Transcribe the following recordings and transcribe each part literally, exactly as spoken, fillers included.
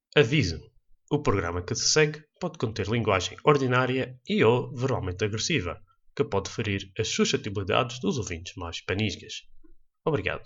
Aviso: o programa que se segue pode conter linguagem ordinária e ou verbalmente agressiva, que pode ferir as suscetibilidades dos ouvintes mais panisgas. Obrigado.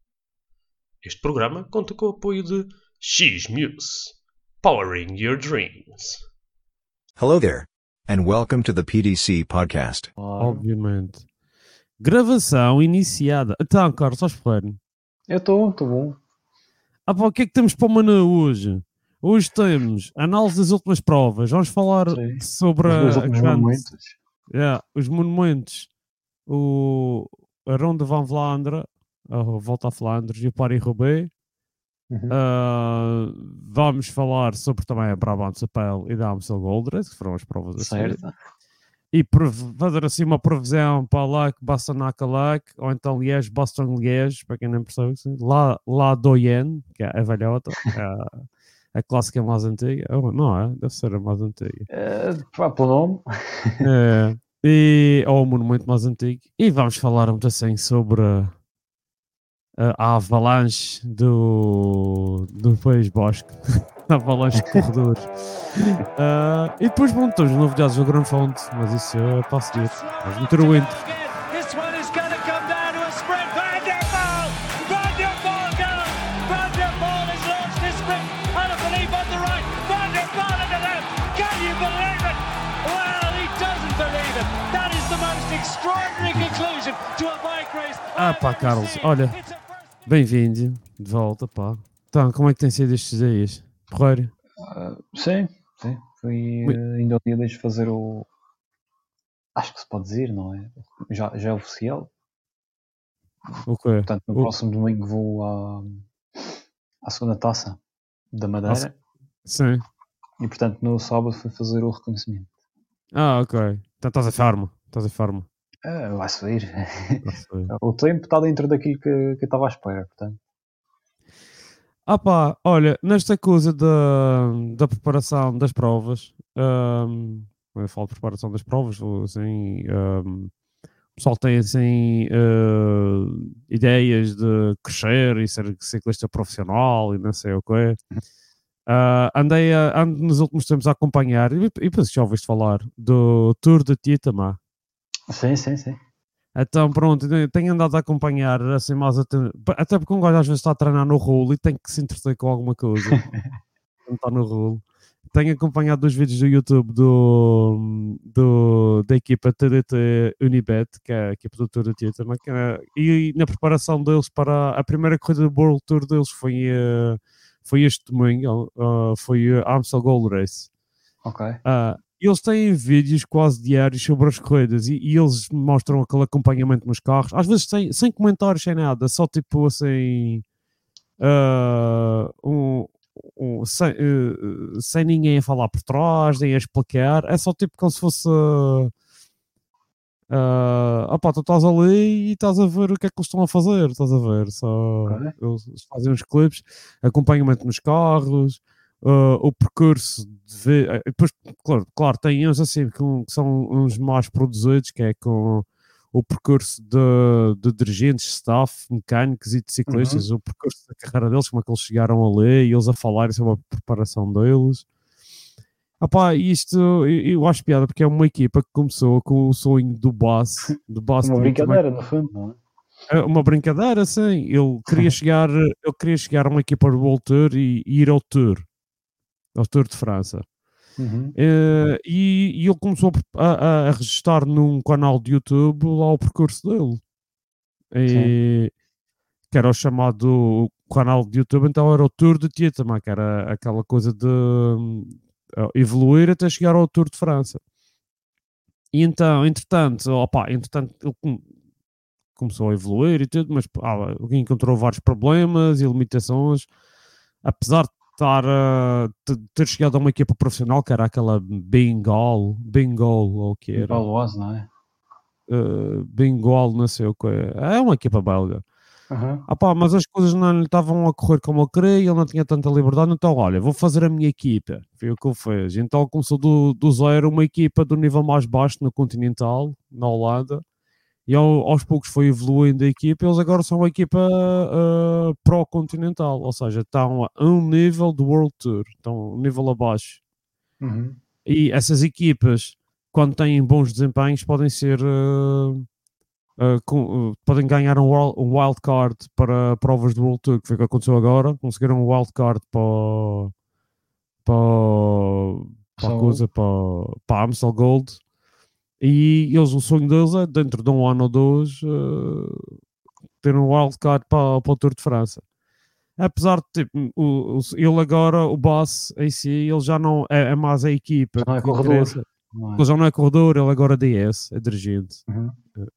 Este programa conta com o apoio de X-Muse, Powering Your Dreams. Hello there, and welcome to the P D C podcast. Obviamente. Gravação iniciada. Então, Carlos, estás porreiro? Eu estou, estou bom. Ah pá, o que é que temos para o menu hoje? Hoje temos análise das últimas provas. Vamos falar Sim. sobre Os dois a, últimos grande- monumentos. Yeah, os monumentos. O, a Ronda van Vlaanderen, a Volta a Flandres e o Paris-Roubaix. Uhum. Ah, vamos falar sobre também a Brabant-Sapel e da Amstel Gold Race, que foram as provas a seguir. Certo. E prev- fazer assim uma previsão para Lac, Bastogne-Lac, ou então Liège, Bastogne-Liège, para quem não percebe, assim. lá, lá Doyen, que é a velhota, é a, a clássica mais antiga. Oh, não é? Deve ser a mais antiga. É, pá, pelo nome. É, e, ou o monumento mais antigo. E vamos falar muito assim sobre a, a avalanche do, do País Basco. A avalanche de corredores. Ah, e depois, bom, temos novidades do Grande Fonte, mas isso é para a seguir. Vamos meter o intro. This one is going to come down to a sprint. Van der Poel! Van der Poel goes! Van der Poel has launched this sprint. Alaphilippe on the right. Van der Poel on the left. Can you believe it? Well, he doesn't believe it. That is the most extraordinary conclusion to a bike race. Ah, pá, Carlos, olha, bem-vindo de volta, pá. Então, como é que tem sido estes dias? Porreiro? Ah, sim, sim. Fui Ui. eh, ainda o dia deixo fazer o. Acho que se pode dizer, não é? Já, já é oficial. O quê? Portanto, no O- próximo domingo vou à, à segunda taça da Madeira. Sim. E portanto, no sábado fui fazer o reconhecimento. Ah, ok. Então estás a farma. Estás a farma. Ah, vai-se ver. Está-se bem. O tempo está dentro daquilo que, que eu estava à espera, portanto. Ah pá, olha, nesta coisa da, da preparação das provas, ahm, quando eu falo de preparação das provas, vou, assim, ahm, o pessoal tem assim ah, ideias de crescer e ser ciclista profissional e não sei o quê. Ah, andei a, ando nos últimos tempos a acompanhar, e, e penso que já ouviste falar, do Tour de Tietama. Sim, sim, sim. Então pronto, tenho andado a acompanhar assim mais aten- até porque um gajo às vezes está a treinar no rolo e tem que se entreter com alguma coisa quando está no rolo. Tenho acompanhado dois vídeos do YouTube do, do, da equipa T D T Unibet, que é a equipa do Tour de Tietama, que é- e na preparação deles para a primeira corrida do World Tour deles foi, eh, foi este domingo, eh, foi a Amstel Gold Race. Ok. Ah, eles têm vídeos quase diários sobre as corridas e, e eles mostram aquele acompanhamento nos carros, às vezes sem, sem comentários, sem nada, só tipo assim, ah, um, um, sem, eh, sem ninguém a falar por trás, nem a explicar, é só tipo como se fosse. ah opá, tu estás ali e estás a ver o que é que eles estão a fazer, estás a ver? Só, Ok. eles fazem uns clipes, acompanhamento nos carros, ah, o percurso de ver. ah, Depois, claro, claro, tem uns assim que, que são uns mais produzidos, que é com o percurso de, de dirigentes, staff, mecânicos e de ciclistas, o percurso da carreira deles, como é que eles chegaram ali, e eles a falarem sobre a preparação deles. Ah pá, isto eu, eu acho piada porque é uma equipa que começou com o sonho do Boss, do Boss Uma de brincadeira, no fundo, não é? é uma brincadeira, sim. Ele queria chegar, ele queria chegar a uma equipa do World Tour e, e ir ao Tour, ao Tour de França. Uhum. Eh, e, e ele começou a, a, a registrar num canal de YouTube lá o percurso dele. E, que era o chamado canal de YouTube, então era o Tour de Tietama, que era aquela coisa de hum, evoluir até chegar ao Tour de França. E então, entretanto, opa, entretanto ele com- começou a evoluir e tudo, mas ah, encontrou vários problemas e limitações, apesar de estar a de ter chegado a uma equipa profissional que era aquela Bengal, Bengal ou o que era, Baloise, não é? uh, Bengal, não sei o que é, é uma equipa belga. Uhum. Ah pá, mas as coisas não lhe estavam a correr como ele queria, ele não tinha tanta liberdade, então olha, vou fazer a minha equipa. Foi o que ele fez. Então começou do, do zero uma equipa do nível mais baixo no Continental, na Holanda, e ao, aos poucos foi evoluindo a equipa. Eles agora são uma equipa uh, pró-continental, ou seja, estão a um nível do World Tour, estão um nível abaixo. Uhum. E essas equipas, quando têm bons desempenhos, podem ser uh, uh, com, uh, podem ganhar um, wild, um wild card para provas do World Tour, que foi o que aconteceu agora. Conseguiram um wild card para para, para a Só- coisa, para, para a Amstel Gold. E eles, o sonho deles é, dentro de um ano ou dois, uh, ter um wildcard para, para o Tour de França. Apesar de, tipo, o, o, ele agora, o boss em si, ele já não é, é mais a equipa Não é que corredor. interessa. Não é? Ele já não é corredor, ele agora é D S, é dirigente. Uhum.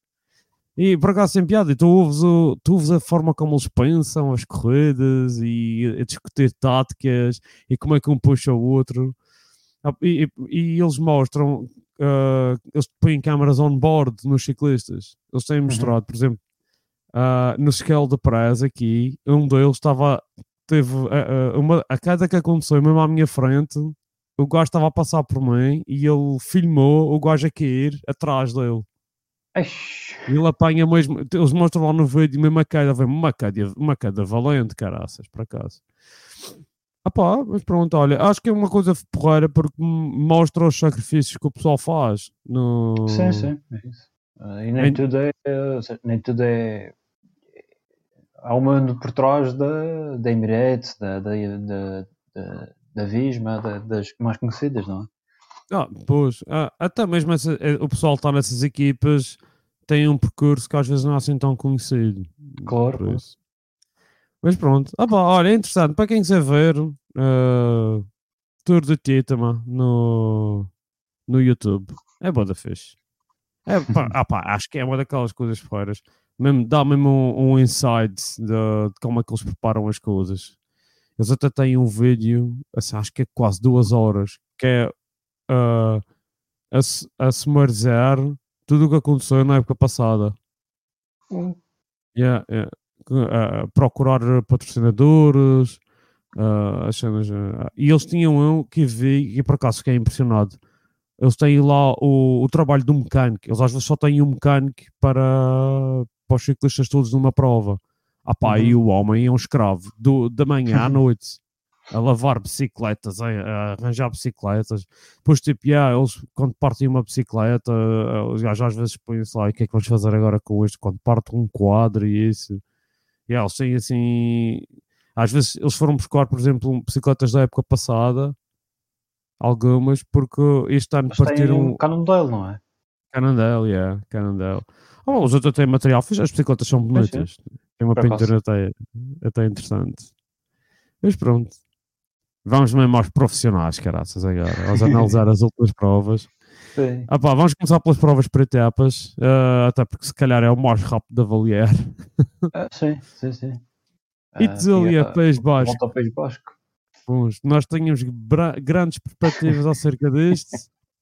E por acaso sem piada, e tu ouves, o, tu ouves a forma como eles pensam, as corridas, e a discutir táticas, e como é que um puxa o outro. Ah, E, e- e eles mostram, ah, eles põem câmaras on board nos ciclistas. Eles têm mostrado, por exemplo, ah, no Scale de Prez aqui, um deles estava, teve ah, ah, uma, a queda que aconteceu mesmo à minha frente, o gajo estava a passar por mim e ele filmou o gajo a cair atrás dele. Eish. E ele apanha mesmo, eles mostram lá no vídeo mesmo a queda, vem uma queda, uma queda valente, caraças, por acaso. Ah pá, mas pronto, olha, acho que é uma coisa porreira porque m- mostra os sacrifícios que o pessoal faz no... Sim, sim, é isso. Ah, e nem Em- tudo é, ou seja, nem tudo é. Há um mundo por trás da, da Emirates, da, da, da, da, da Visma, da- das mais conhecidas, não é? Ah, pois, ah, até mesmo essa- eh, o pessoal está nessas equipas tem um percurso que às vezes não é assim tão conhecido. Claro, Por claro. isso. Mas pronto, ah pá, olha, é interessante, para quem quiser ver, ah, Tour de Titama no, no YouTube, é boa da fixe. É, pá, ah pá, acho que é uma daquelas coisas porreiras. Mesmo, dá mesmo um, um insight de, de como é que eles preparam as coisas. Eles até têm um vídeo, assim, acho que é quase duas horas, que é ah, a, se- a summarizar tudo o que aconteceu na época passada. Hum. Yeah, yeah. Que, ah, procurar patrocinadores, ah, as cenas, ah, e eles tinham um que vi, e por acaso fiquei impressionado. Eles têm lá o, o trabalho do mecânico. Eles às vezes só têm um mecânico para, para os ciclistas todos numa prova. Ah pá, e Uhum. o homem é um escravo do, da manhã à noite a lavar bicicletas, a, a arranjar bicicletas. Depois, tipo, yeah, eles quando partem uma bicicleta, os gajos às vezes põem-se lá, e o que é que vamos fazer agora com isto? Quando parte um quadro e isso. Yeah, eles têm assim. Às vezes eles foram buscar, por exemplo, bicicletas da época passada, algumas, porque este ano Mas tem partiram. um Cannondale, não é? Cannondale, yeah, Cannondale. Oh, os outros têm material fixe, as bicicletas são Pois é. bonitas. Tem uma Por acaso. pintura até, até interessante. Mas pronto. Vamos mesmo aos profissionais, caraças, agora. Vamos analisar as últimas provas. Sim. Ah pá, vamos começar pelas provas por etapas, ah, até porque se calhar é o mais rápido de avaliar. Ah, sim, sim, sim. E Ah, Tzulia, aqui, ah, País Basco. Volta ao País Basco. Bons, nós tínhamos bra- grandes perspectivas acerca disto.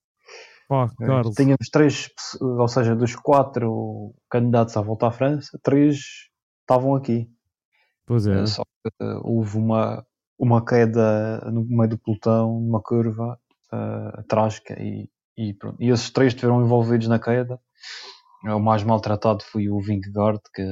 Pá, Carlos. Tínhamos três, pesso- ou seja, dos quatro candidatos à volta à França, três estavam aqui. Pois é. Eh, Só que eh, houve uma, uma queda no meio do pelotão, numa curva uh, trágica, e, e, pronto. E esses três estiveram envolvidos na queda. O mais maltratado foi o Vingegaard, que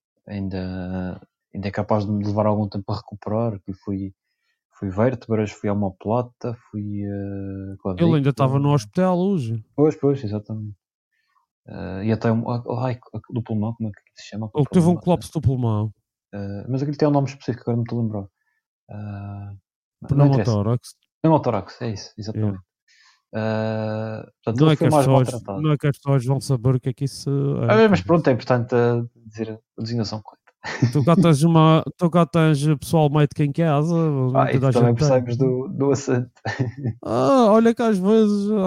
ainda, ainda é capaz de me levar algum tempo a recuperar, que fui, fui vértebras, fui à omoplata, fui uh, clavícula. Ele ainda estava no hospital hoje. Pois, pois, exatamente. Uh, e até um, ai, do pulmão, como é que se chama? Ele teve um colapso do pulmão. Uh, mas aquilo tem um nome específico, agora não me estou a lembrar. Uh, não interessa. Pneumotórax. Pneumotórax, é isso, exatamente. Uh, portanto, Não ele é, que foi as mais pessoas, maltratado. não é que as pessoas vão saber o que é que isso é. Ah, mas pronto, é importante uh, dizer a designação correta. Tu cá tens, uma, tu cá tens pessoal médico em casa. não Ah, e toda a tu também gente tem. percebes do, do acento. Ah, olha que às vezes ah,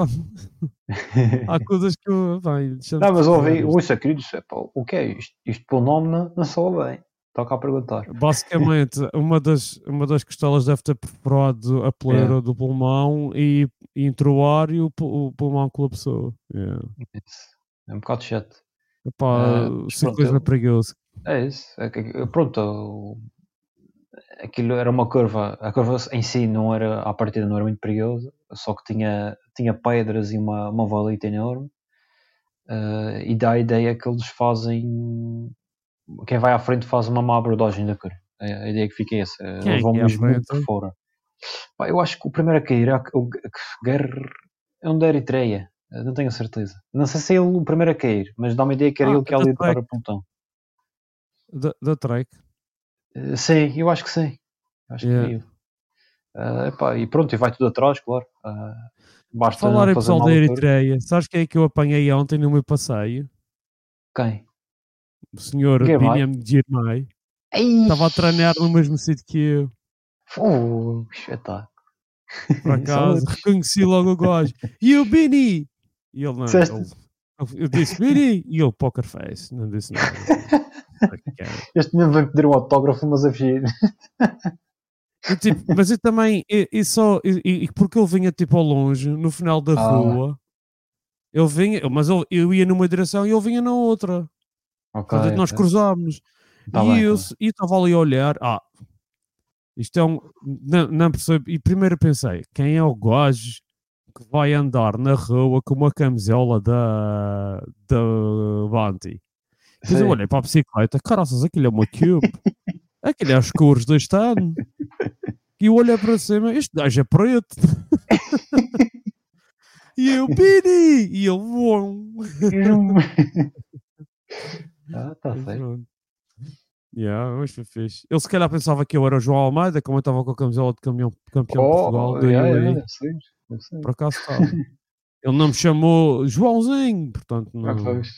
há coisas que eu. Bem, deixa-me Não, mas pesquisar ouvi, isto. ouça, queridos, é, pá, o que é isto? Isto pelo nome não, não soa bem. Toca a perguntar. Basicamente, uma das, uma das costelas deve ter perforado a pleura do pulmão e, e entrou ar e o, pu- o pulmão colapsou. Yeah. Isso. É um bocado chato. Epá, Ah, mas ciclismo é pronto, perigoso. É isso. É que- pronto, o- aquilo era uma curva. A curva em si não era, à partida não era muito perigosa, só que tinha, tinha pedras e uma, uma valeta enorme. uh, e dá a ideia que eles fazem. Quem vai à frente faz uma má abordagem da curva. A, a ideia que fica é essa. Quem é Eles vão que é à mesmo muito frente? por fora. Pá, eu acho que o primeiro a cair é o Guerre. É um da Eritreia. Uh, Não tenho a certeza. Não sei se é ele o primeiro a cair, mas dá uma ideia que era Ah, ele que ia da liderar Trek. o pelotão. Da, da Trek. Uh, sim, eu acho que sim. Acho Yeah. que é ele. Uh, epá, e pronto, e vai tudo atrás, claro. Uh, basta Falar não em fazer pessoal mal da a curva. Eritreia, sabes quem é que eu apanhei ontem no meu passeio? Quem? O senhor Girmay? Biniam Girmay. Ei! Estava a treinar no mesmo sítio que eu. Oh, que espetáculo. Por acaso, Saúde. reconheci logo o gajo. E o Bini? E ele não. Disseste? Ele, eu disse Bini? E ele poker face. Não disse nada. Este mesmo vai pedir um autógrafo, mas a fugir. E, tipo, mas eu também, e, e só, e, e porque ele vinha tipo ao longe, no final da Ah. rua, ele vinha, mas ele, eu ia numa direção e ele vinha na outra. Ok. Portanto, nós ok. cruzámos. Tá e bem, eu tá e estava ali a olhar, ah, isto é um, não, não percebo. E primeiro pensei, quem é o gajo que vai andar na rua com uma camisola da, da Banti? Depois eu Sim. olhei para a bicicleta, caraças, aquilo é uma Cube. Aquilo é os cores deste ano. E eu olhei para cima, este gajo é preto. E eu, Pini! E ele, bom. Ah, tá Mas certo. pronto. Yeah, mas foi fixe. Ele se calhar pensava que eu era o João Almeida, como eu estava com a camisola de campeão, campeão de Portugal. Oh, Do yeah, U A E. yeah, deve ser, deve ser. Por acaso estava. Ele não me chamou Joãozinho, portanto Ah, não. pois.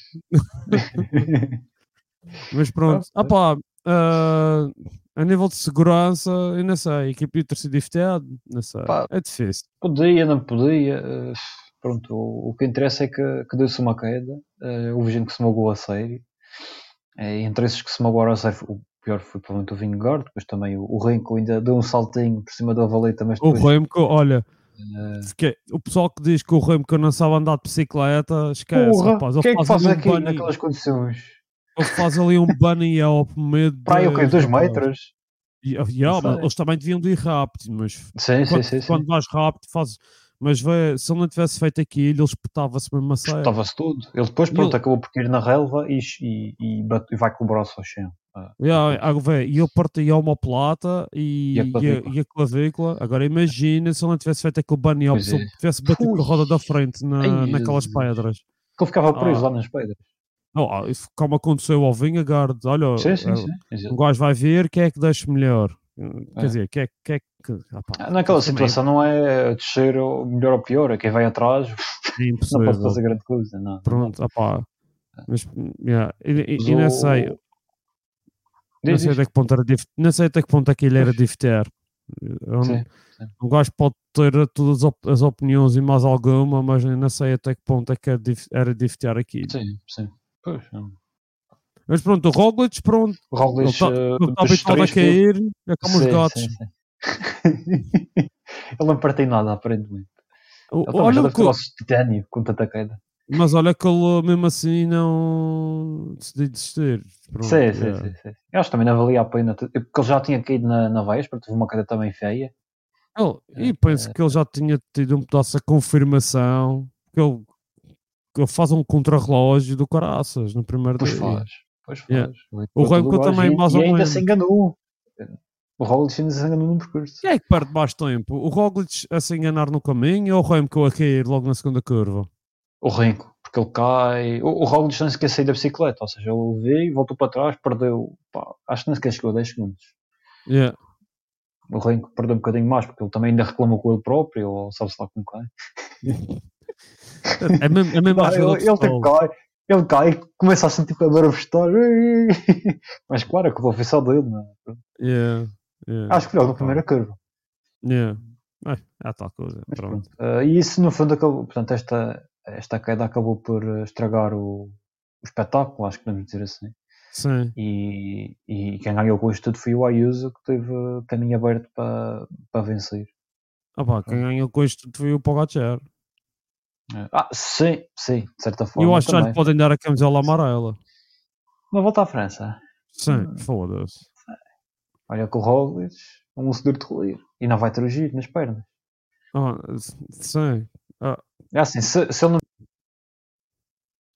Mas pronto. Ah, Ah pá, ah, a nível de segurança, eu não sei. A equipe ia ter sido diferente, não sei. Pá. É difícil. Podia, não podia. eh, Pronto, o, o que interessa é que, que deu-se uma queda. eh, houve gente que se magoou a sério. Eh, entre esses que se magoaram a sério, o pior foi provavelmente o Vingegaard. Depois também o, o Renko ainda deu um saltinho por cima da valeta, mas O depois. Remco, olha, eh, fiquei- o pessoal que diz que o Remco não sabe andar de bicicleta, esquece, Porra, rapaz. o Ele que é que faz faz ali um aqui bunny, naquelas condições? ele faz ali um bunny up meio de Para aí, o quê? Dois rapaz. metros? E, yeah, Não mas sei. eles também deviam de ir rápido, mas Sim, sim, quando, sim. sim. quando vais rápido, faz. Mas vê, se ele não tivesse feito aquilo, ele espetava-se mesmo a sério. Estava-se tudo. Ele depois, E pronto, ele- acabou por cair na relva e, e, e, bate- e vai com o braço ao chão. Ah, Yeah, depois. ah, vê, e ele partia uma plata e, E a e, a, clavícula. e a clavícula. Agora imagina se ele não tivesse feito aquele bunny up, Pois se ele é. tivesse batido com a Ui. roda da frente na, Ai, naquelas Jesus. pedras. Que ele ficava preso Ah, lá nas pedras. não, ah, isso como aconteceu ao Vingegaard, olha, Sim, sim, eh, sim. um Exato. gajo vai ver quem é que deixa melhor. Quer É. dizer, quem é, quem é que. Ah, pá, Ah, Naquela isso também situação não é descer ou melhor ou pior, é quem vai atrás é não impossível. pode fazer grande coisa. Não, não dá. Pronto, ah pá. Mas, yeah, e, e- Mas e não o- sei, não Diz, sei diz. até que ponto era dif- não sei até que ponto é que ele era Pois. difter. Um, Sim, sim. um gajo pode ter todas as, op- as opiniões e mais alguma, mas eu não sei até que ponto é que era, dif- era difter aquilo. Sim, sim. Pois, não. Mas pronto, o Roglic, pronto, O ele Roglic está eh, tá dos habituado a três foi- cair, é como os Sim, gatos. sim, sim. Ele não partiu nada, aparentemente. O- Ele também já olha deve que, ter o titânio com tanta queda. mas olha que ele mesmo assim não decidiu desistir. Pronto, Sim, sim, yeah. sim, sim. Eu acho que também não valia a pena. Porque ele já tinha caído na, na véspera, teve uma queda também feia. Ele- e penso que ele já tinha tido um pedaço de confirmação que ele, que ele faz um contrarrelógio do caraças no primeiro Pois dia. faz. Pois faz. Yeah. Ali O para Remco todo gajo. também E- mais e ou ainda menos. se enganou. O Roglic ainda se enganou no percurso. Quem é que perde mais tempo? O Roglic a se enganar no caminho ou o Remco a cair logo na segunda curva? O Renko, porque ele cai. O, o Roglic não sequer saiu da bicicleta, ou seja, ele veio, voltou para trás, perdeu. Pá, acho que nem sequer chegou a dez segundos. Yeah. O Renko perdeu um bocadinho mais, porque ele também ainda reclamou com ele próprio, ou sabe-se lá como cai. É mesmo, é mesmo Não, a ajuda ele, de ele tipo futebol. cai, ele cai e começa a sentir a barafestar. Mas claro, a culpa foi só dele, não é? Yeah. Yeah. Acho que foi logo na Pá. primeira curva. Yeah. É, é tal coisa. Mas Pronto. pronto. Uh, e isso no fundo acabou, portanto, esta, esta queda acabou por uh, estragar o, o espetáculo, acho que podemos dizer assim. Sim. E, e quem ganhou com isto tudo foi o Ayuso, que teve caminho aberto para, para vencer. Ah, pá, quem ganhou com isto foi o Pogacar. Ah, sim, sim, de certa E forma. eu acho que já também. lhe podem dar a camisola amarela. Uma volta à França. Sim, Hum. foda-se. Olha que o Roglic, um seguro de rolir. E não vai ter o giro nas pernas. Ah, sim. Ah, É assim, se, se ele não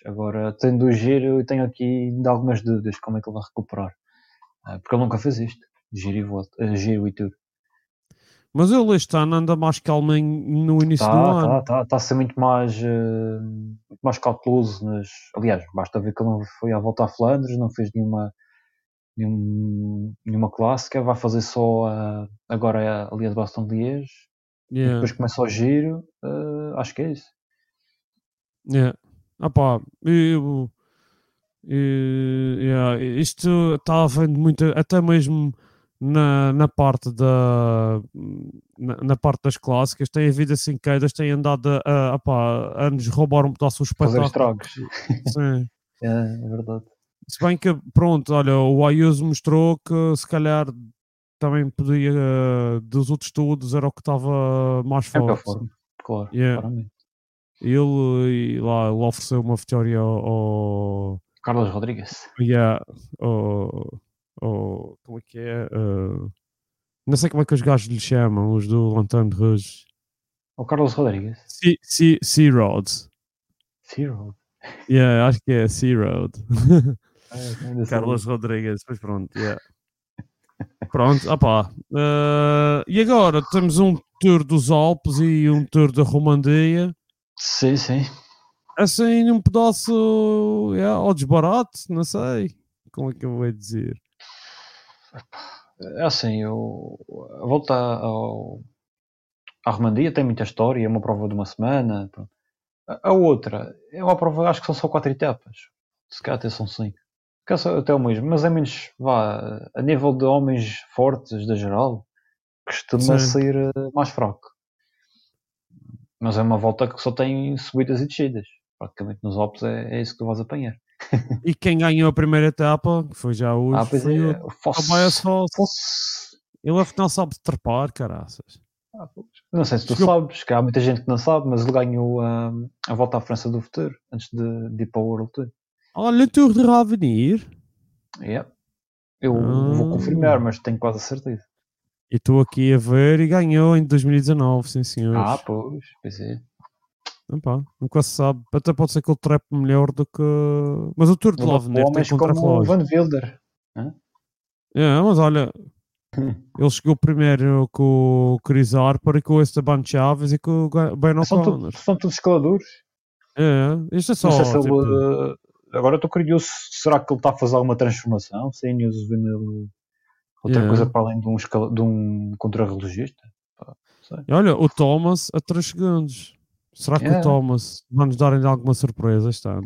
Agora, tendo o giro, eu tenho aqui ainda algumas dúvidas como é que ele vai recuperar. Uh, porque ele nunca fez isto. Giro e volta. Uh, giro e tudo. Mas ele este ano anda mais calminho no início do Tá, ano. tá, tá. Está a ser muito mais, uh, muito mais cauteloso. Nas... Aliás, basta ver que ele não foi à volta a Flandres, não fez nenhuma, nenhum, nenhuma clássica. Vai fazer só uh, agora ali a de Boston Liège. Yeah. E depois começa o giro. Uh, acho que é isso. Yeah. Ah pá, eu, eu, yeah, isto está havendo muito, até mesmo na, na parte da na, na parte das clássicas tem havido assim quedas, tem andado a, a, a, pá, a nos roubar um pedaço do Fazer espetáculo. estragos. Sim. É, é verdade. Se bem que, pronto, olha, o Ayuso mostrou que se calhar também podia, uh, dos outros todos, era o que estava mais É para a forte. forma, claro, Yeah. claramente. Ele, e lá, ele ofereceu uma vitória ao, ao Carlos Rodrigues. yeah, ao, ao, como é que é? Uh, não sei como é que os gajos lhe chamam, os do Lanterne Rouge. O Carlos Rodrigues. Sea, sea, sea Road. Zero. Yeah, acho que é Sea Road. É, Carlos Rodrigues, pois pronto, yeah. Pronto, opá. Uh, e agora temos um tour dos Alpes e um tour da Romandia. Sim, sim. Assim, num pedaço yeah, ao desbarato, não sei como é que eu vou dizer. É assim, eu, a volta ao, à Romandia tem muita história, é uma prova de uma semana. Pronto. A, a outra é uma prova, acho que são só quatro etapas. Se calhar até são cinco. Que é até o mesmo, mas é menos, vá, a nível de homens fortes da geral, costuma Sim. ser uh, mais fraco. Mas é uma volta que só tem subidas e descidas. Praticamente nos Alpes é, é isso que tu vais apanhar. E quem ganhou a primeira etapa, que foi já hoje, Ah, pois foi é, o o Fosse. Tobias Foss. Fosse. Ele afinal sabe trepar, caraças. Ah, pois. Não sei se tu Chegou- sabes, que há muita gente que não sabe, mas ele ganhou ah, a volta à França do futuro, antes de, de ir para o World Tour. Olha, Tour de Ravenir. Yeah. Eu Ah. vou confirmar, mas tenho quase a certeza. E estou aqui a ver e ganhou em dois mil e dezanove, sim senhores. Ah, pois, pois é. Epá, nunca se sabe. Até pode ser que ele trepe melhor do que. Mas o Tour de Lavenir tem Homens como o contra-relógio. Van Wilder. É, mas olha, ele chegou primeiro com o Chris Harper e com o Esteban Chaves e com o Ga- Ben São, O'Connor. tudo, são todos escaladores. É, isto é só. Não sei se ele. tipo, uh, agora estou curioso, será que ele está a fazer alguma transformação? Sem news ver nele outra Yeah. coisa para além de um, escala, de um contrarrelogista? Pá, não sei. E olha, o Thomas a três segundos. Será que Yeah. o Thomas vai nos dar ainda alguma surpresa este ano?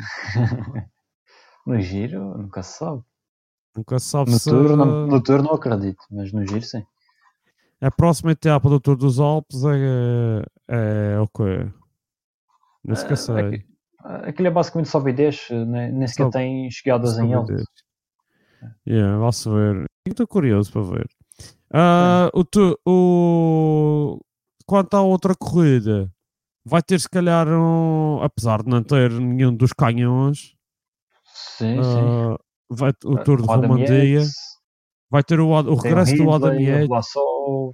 No giro, nunca se sabe. Nunca se sabe No se. tour, não, no tour não acredito, mas no giro sim. A próxima etapa do Tour dos Alpes é. É o quê? Não se Ah, esquecei. aqui- Aquilo é basicamente sobe e desce, nem, nem sequer Sobe- tem chegadas Sobe em e alto. desce. Yeah, vai-se ver. Estou curioso para ver. Ah, o, tu, o... Quanto à outra corrida, vai ter se calhar um... Apesar de não ter nenhum dos canhões, Sim, sim. ah, vai, o Tour de O Adam Romandia, Yates, vai ter o, Ad- o tem o regresso do Adam Hindley, o Yates, Vlasov.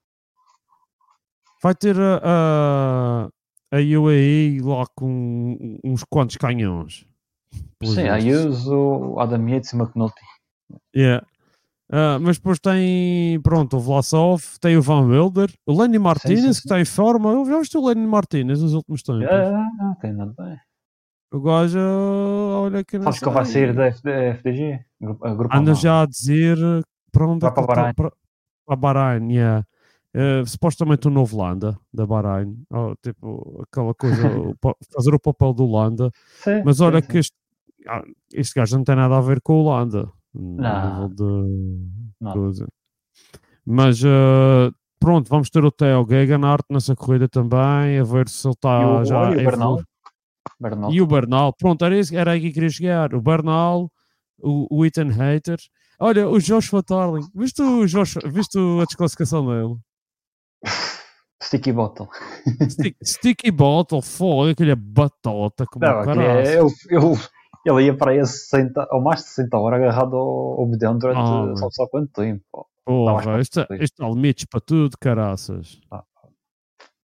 vai ter a, a, a U A E lá com uns quantos canhões. pelos Sim, vistos. Ayuso, Adam Yates e McNulty. Yeah. Ah, mas depois tem, pronto, o Vlasov, tem o Van Wilder, o Lenny Martinez, sim, que sim. está em forma. Eu já viste o Lenny Martinez nos últimos tempos. Ah, não tem nada bem. O gajo, olha que não Sabes que ele vai sair da F D F D G? Grupo, a grupo Anda Amaro. já a dizer para onde Vai é que para ele está- Bahrein. para, para Bahrein, yeah. Eh, supostamente o novo Landa da Bahrein, oh, tipo aquela coisa, o pa- fazer o papel do Landa, Sim, mas olha sim, que sim. este, ah, este gajo não tem nada a ver com o Landa, no Não. nível de Não. coisa. Mas eh, pronto, vamos ter o Theo Gegenhardt nessa corrida também, a ver se ele E está o, já olha, a o Bernal. evoluir. Bernal. E o Bernal, pronto, era, isso, era aí que eu queria chegar. O Bernal, o, o Ethan Hater. Olha, o Joshua Tarling. Viste, o Joshua, viste a desclassificação dele? Sticky Bottle. Stick, sticky Bottle, foda, aquele é batota como Não, o aquele caralho. é, ele, ele, ele ia para aí a sessenta, ou mais de sessenta horas agarrado ao, ao bidão durante Ah, só, só quanto tempo. pô. Porra, Dá mais isto, para isto há limites para tudo, caraças. Ah.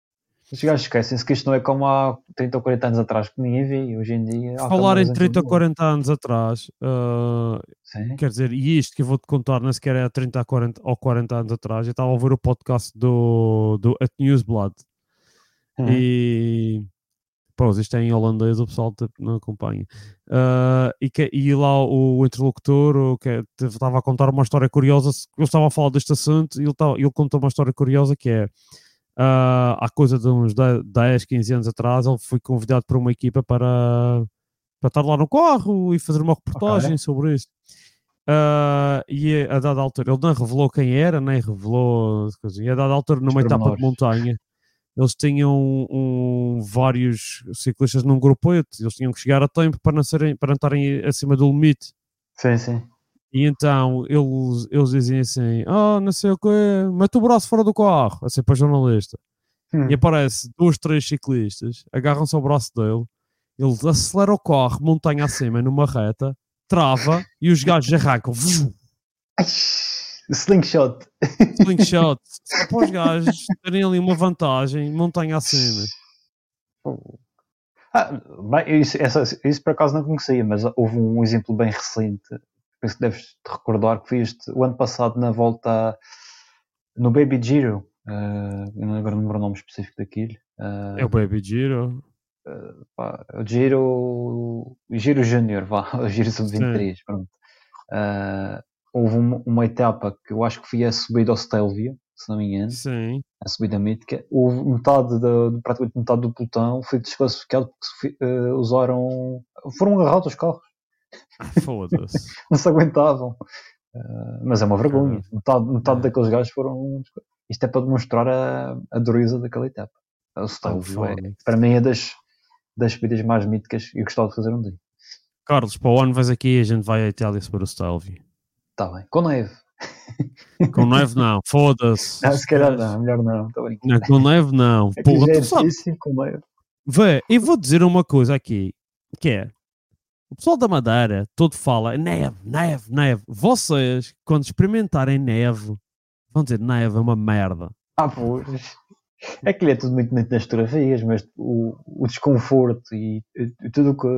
Os gajos esquecem-se que isto não é como há trinta ou quarenta anos atrás, que ninguém vê. Hoje em dia... há Falar em câmaras trinta ou todo quarenta anos atrás, uh, Sim. quer dizer, e isto que eu vou-te contar, nem sequer é há trinta ou quarenta anos atrás, eu estava a ouvir o podcast do, do At Newsblad, Uhum. e... Pô, isto é em holandês, o pessoal tipo, não acompanha. Uh, e, que, e lá o, o interlocutor o que estava a contar uma história curiosa. Eu estava a falar deste assunto e ele, estava, ele contou uma história curiosa que é uh, há coisa de uns dez, quinze anos atrás, ele foi convidado por uma equipa para, para estar lá no carro e fazer uma reportagem Ok. sobre isso. Uh, e a dada altura, ele não revelou quem era, nem revelou coisa. E a dada altura, numa Os etapa de pormenores. montanha, eles tinham um, vários ciclistas num grupeto, eles tinham que chegar a tempo para não, serem, para não estarem acima do limite. Sim, sim. E então eles, eles dizem assim: ah, não sei o que, mete o braço fora do carro, assim para o jornalista. Hum. E aparece dois, três ciclistas, agarram-se ao braço dele, ele acelera o carro, montanha acima, numa reta, trava e os gajos arrancam. Ai, slingshot. Slingshot, só para os gajos terem ali uma vantagem, montanha acima. Ah, bem, isso, essa, isso por acaso não conhecia, mas houve um exemplo bem recente. Penso que deves te recordar que foi este, o ano passado na volta no Baby Giro. Uh, eu agora não lembro o nome específico daquilo. Uh, É o Baby Giro. pá, o Giro, o Giro Júnior, vá, o Giro sub vinte e três, pronto. Uh, houve uma, uma etapa que eu acho que foi a subida ao Stelvio, se não me engano. Sim. A subida mítica, houve metade da, praticamente metade do pelotão foi desclassificado porque uh, usaram, foram agarrados os carros. Foda-se. Não se aguentavam. Uh, mas é uma vergonha. Caramba. Metade, metade É. daqueles gajos foram. Isto é para demonstrar a, a dureza daquela etapa. O Stelvio, é, Fónix. para mim, é das, das subidas mais míticas e eu gostava de fazer um dia. Carlos, para o ano vais aqui e a gente vai à Itália sobre o Stelvio. Está bem. Com neve. Com neve não, foda-se. Ah, se calhar não, melhor não. Estou brincando. Não, com neve não. Aqui Porra, já é tu sabes. difícil com neve. Vê, eu vou dizer uma coisa aqui, que é, o pessoal da Madeira todo fala neve, neve, neve. Vocês, quando experimentarem neve, vão dizer neve é uma merda. Ah, pois. É que ele é tudo muito bonito nas fotografias, mas o, o desconforto e, e tudo o que,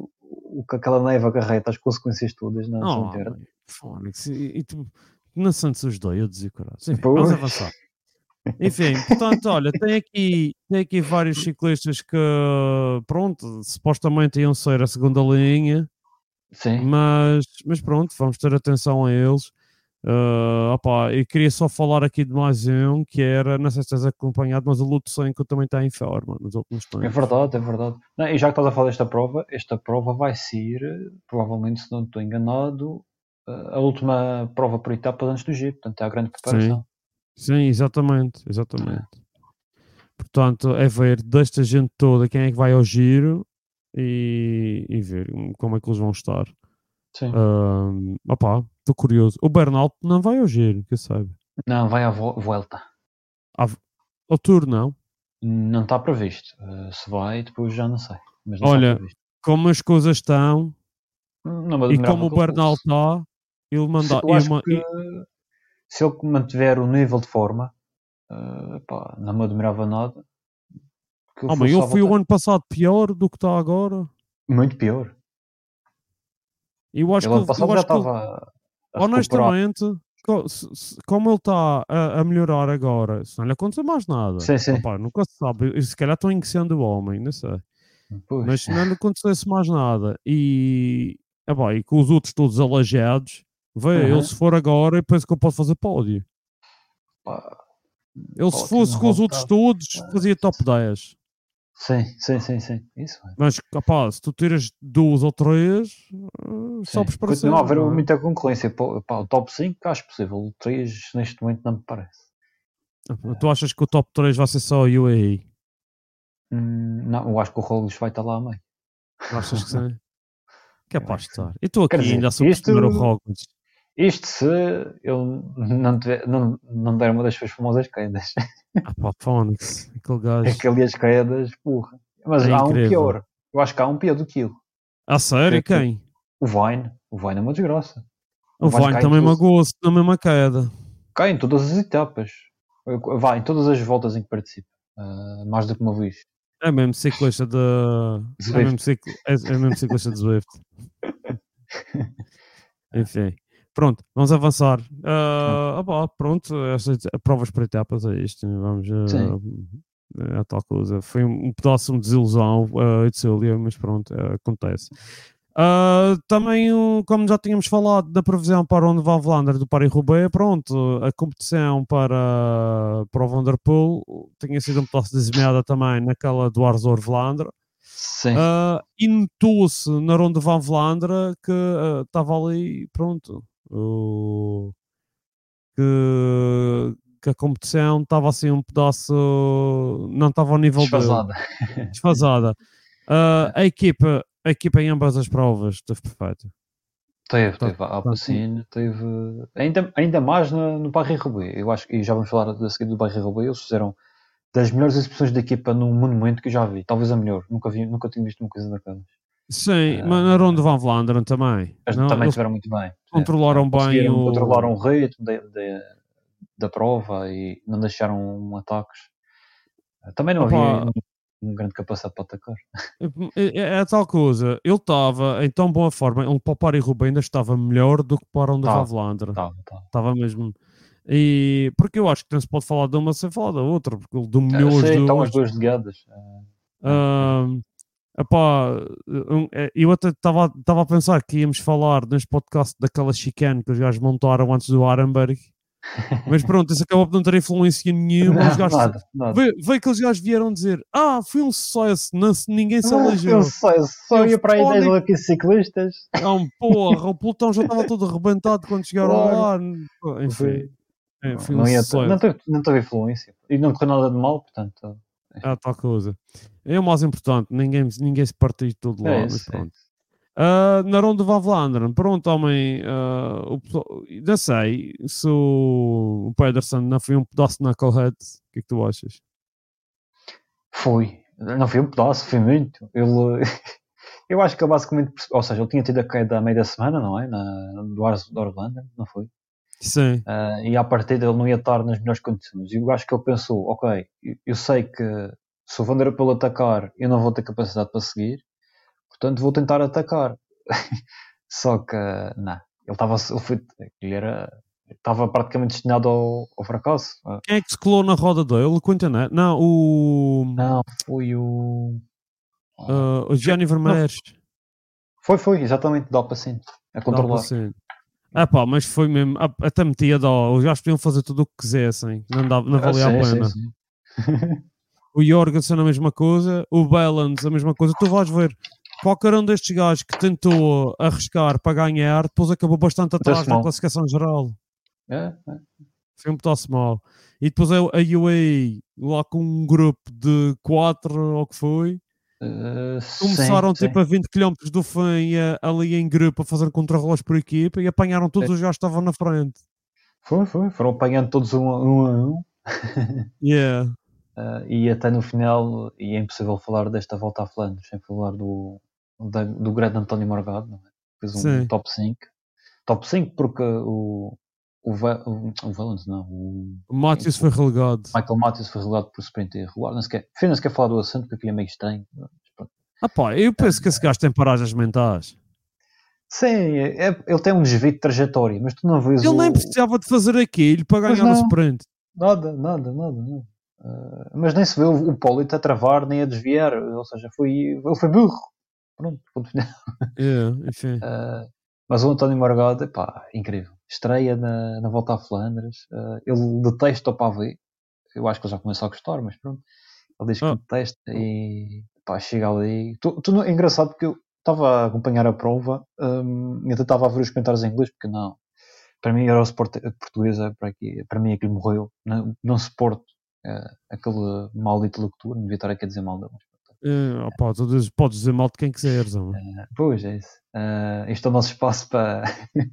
o que aquela neve acarreta, as consequências todas, não são Oh, internas. mãe, Fónix, e, e tu, não santos os dois, eu dizia, caralho. Enfim, Pois. vamos avançar. Enfim, portanto, olha, tem aqui, tem aqui vários ciclistas que, pronto, supostamente iam ser a segunda linha, Sim. mas, mas pronto, vamos ter atenção a eles. Uh, opá, eu queria só falar aqui de mais um, que era, não sei se estás acompanhado, mas o Lutsenko também está em forma nos últimos tempos. É verdade, é verdade. Não, e já que estás a falar desta prova, esta prova vai ser, provavelmente, se não estou enganado, a última prova por etapas antes do Giro, portanto é a grande preparação. Sim, exatamente, exatamente. Portanto, é ver desta gente toda quem é que vai ao Giro e, e ver como é que eles vão estar. Sim. Uh, opá, estou curioso. O Bernal não vai ao Giro, que eu saiba. Não, vai à vo- volta. Ao Tour não. Não está previsto. Uh, se vai, depois já não sei. Mas não Olha, está previsto. como as coisas estão Não me e admirava como o que ele Bernal fosse. está, ele manda... Se- eu ele acho ma- que se ele mantiver o nível de forma, uh, pá, não me admirava nada. Que Oh, mas fosse ele à foi o volta. ano passado pior do que está agora. Muito pior. Eu acho Ele ano que, passado eu já acho que ele- estava a recuperar. honestamente, co- se- se- como ele está a, a melhorar agora, se não lhe acontecer mais nada, Sim, sim. opá, nunca se sabe. E se calhar estão enguecendo o homem, não sei. Pois. Mas se não lhe acontecesse mais nada e, epá, e com os outros todos alajados, vê, Uhum. ele se for agora, eu penso que ele pode fazer pódio. Pá, Ele se Ótimo, fosse com os outros voltava. todos, fazia top dez. sim, sim, sim, sim. Isso é. Mas, capaz, se tu tiras duas ou três, uh, Sim. sobes para Continua a haver cima, não é? muita concorrência. Pá, pá, o top cinco acho possível. O três neste momento não me parece. Tu achas que o top três vai ser só o U A E? Hum, não, eu acho que o Roglic vai estar lá a meio. Achas que sim? Capaz de acho que sim. estar. E estou aqui Quer dizer, ainda a subestimar isto- o Roglic. Isto se ele não, tiver, não, não der uma das suas famosas quedas. Ah pá, Fónix, aquele gajo. Aquele as quedas, porra. Mas É há um incrível. pior. Eu acho que há um pior do que ele. A sério, É que- quem? O Vine. O Vine é uma desgraça. O Vine Vine cai também em todos- magoou-se na mesma queda. Cai em todas as etapas. Vai em todas as voltas em que participa. uh, mais do que uma vez. É mesmo ciclista de. É mesmo, cicl... é, é mesmo ciclista de Zwift. Enfim. Pronto, vamos avançar. Uh, ah, pá, pronto, estas provas por etapas é isto. Vamos. Uh, é a tal coisa. Foi um, um pedaço de desilusão, uh, Itzulia, mas pronto, uh, acontece. Uh, também, uh, como já tínhamos falado da previsão para o Van Vlaanderen do Paris-Roubaix, pronto, a competição para, para o Vanderpool tinha sido um pedaço desenhada também naquela do Arzor Vlaanderen. Sim. Uh, e notou-se na Ronde Van Vlaanderen que estava uh, ali, pronto, uh, que, que a competição estava assim um pedaço, não estava ao nível desfasada. De, desfasada. Uh, a equipa A equipa em ambas as provas esteve perfeita. Teve, teve. A Alpecin teve. Ainda, ainda mais no, no Paris-Roubaix. Eu acho que já vamos falar a seguir do Paris-Roubaix. Eles fizeram das melhores exibições da equipa num monumento que eu já vi. Talvez a melhor. Nunca, vi, nunca tinha visto uma coisa daquelas. Sim, uh, mas na Ronde Van Vlaanderen também. Mas não, também estiveram muito bem. Controlaram é, bem o... Controlaram o ritmo da, da, da prova e não deixaram ataques. Também não Opa. havia um grande capacidade para atacar. É, é, é tal coisa. Ele estava em tão boa forma. Ele para o Paris-Roubaix ainda estava melhor do que para onde Van Vlaanderen. Estava mesmo. E porque eu acho que não se pode falar de uma sem falar da outra, porque ele dominou as duas. Estão as duas ligadas. Uh, epá, eu até estava a pensar que íamos falar neste podcast daquela chicane que os gajos montaram antes do Arenberg. Mas pronto, isso acabou por não ter influência nenhuma. Não, os gajos, nada, nada. Veio, veio que os gajos vieram dizer: Ah, foi um sucesso, não, ninguém se aleijou. Não, foi um sucesso, só ia para aí dez ou quinze ciclistas. Não, porra, o pelotão já estava todo arrebentado quando chegaram claro. lá. Enfim, é, foi não, um ia sucesso. Não teve, não teve influência e não correu nada de mal, portanto. É tal coisa. É o mais importante, ninguém, ninguém se partiu de todo lá, é mas isso, pronto. É. Uh, na Ronde Van Vlaanderen, pronto, homem, uh, o, não sei se o, o Pedersen não foi um pedaço de knucklehead. O que é que tu achas? Foi, não foi um pedaço, foi muito. Ele, eu acho que ele basicamente, ou seja, ele tinha tido a queda à meia da semana, não é? Na, do Arzor, não foi? Sim. Uh, e à partida ele não ia estar nas melhores condições. E eu acho que ele pensou, ok, eu, eu sei que se o Vanderpool atacar, eu não vou ter capacidade para seguir. Portanto, vou tentar atacar. Só que, não. Ele estava ele era, estava praticamente destinado ao, ao fracasso. Quem é que se colou na roda dele? Quinta, né? Não, o... Não, foi o... Uh, o Gianni Vermeers. Foi, foi, exatamente. Dá para sim. A controlar. Ah pá, mas foi mesmo... Até metia dó. Os gajos podiam fazer tudo o que quisessem. Não, dava, não valia ah, sim, a pena. Sim, sim. O Jorgensen a mesma coisa. O Bellens a mesma coisa. Tu vais ver... Qualquer um destes gajos que tentou arriscar para ganhar, depois acabou bastante atrás na classificação geral. É, é. Foi um pedaço mal. E depois a U A E, lá com um grupo de quatro, ou o que foi, uh, começaram sim, tipo sim. a vinte quilómetros do fim ali em grupo a fazer contrarrelógio por equipa e apanharam todos é. os gajos que estavam na frente. Foi, foi. Foram apanhando todos um a um. A um. Yeah. Uh, e até no final, e é impossível falar desta volta a Flandres sem falar do Da, do grande António Morgado, não é? Fez um Sim. top cinco. Top cinco porque o o, o, o Valens, não, o, o Matthews foi relegado. Michael Matthews foi relegado por sprint irregular. Não sequer, não sequer falar do assunto porque aquilo é meio estranho. Ah pá, eu penso que esse gajo tem paragens mentais. Sim, é, é, ele tem um desvio de trajetória, mas tu não vês ele o... nem precisava de fazer aquilo para ganhar no sprint. Nada, nada, nada, nada. Uh, mas nem se vê o, o Polito a travar nem a desviar, ou seja, foi, ele foi burro. Pronto, ponto final. Yeah, enfim. Uh, mas o António Morgado, pá, incrível. Estreia na, na volta a Flandres. Uh, ele detesta o pavê. Eu acho que ele já começou a gostar, mas pronto. Ele diz que oh. detesta e pá, chega ali. Tu, tu, é engraçado porque eu estava a acompanhar a prova um, e até estava a ver os comentários em inglês, porque não. Para mim era o Sport português, para, aqui, para mim aquilo morreu. Não, não suporto uh, aquele maldito locutor, não devia estar aqui a dizer mal dele. Uh, opa, tu dizes, podes dizer mal de quem quiseres. Uh, pois é isso. Uh, este é o nosso espaço para,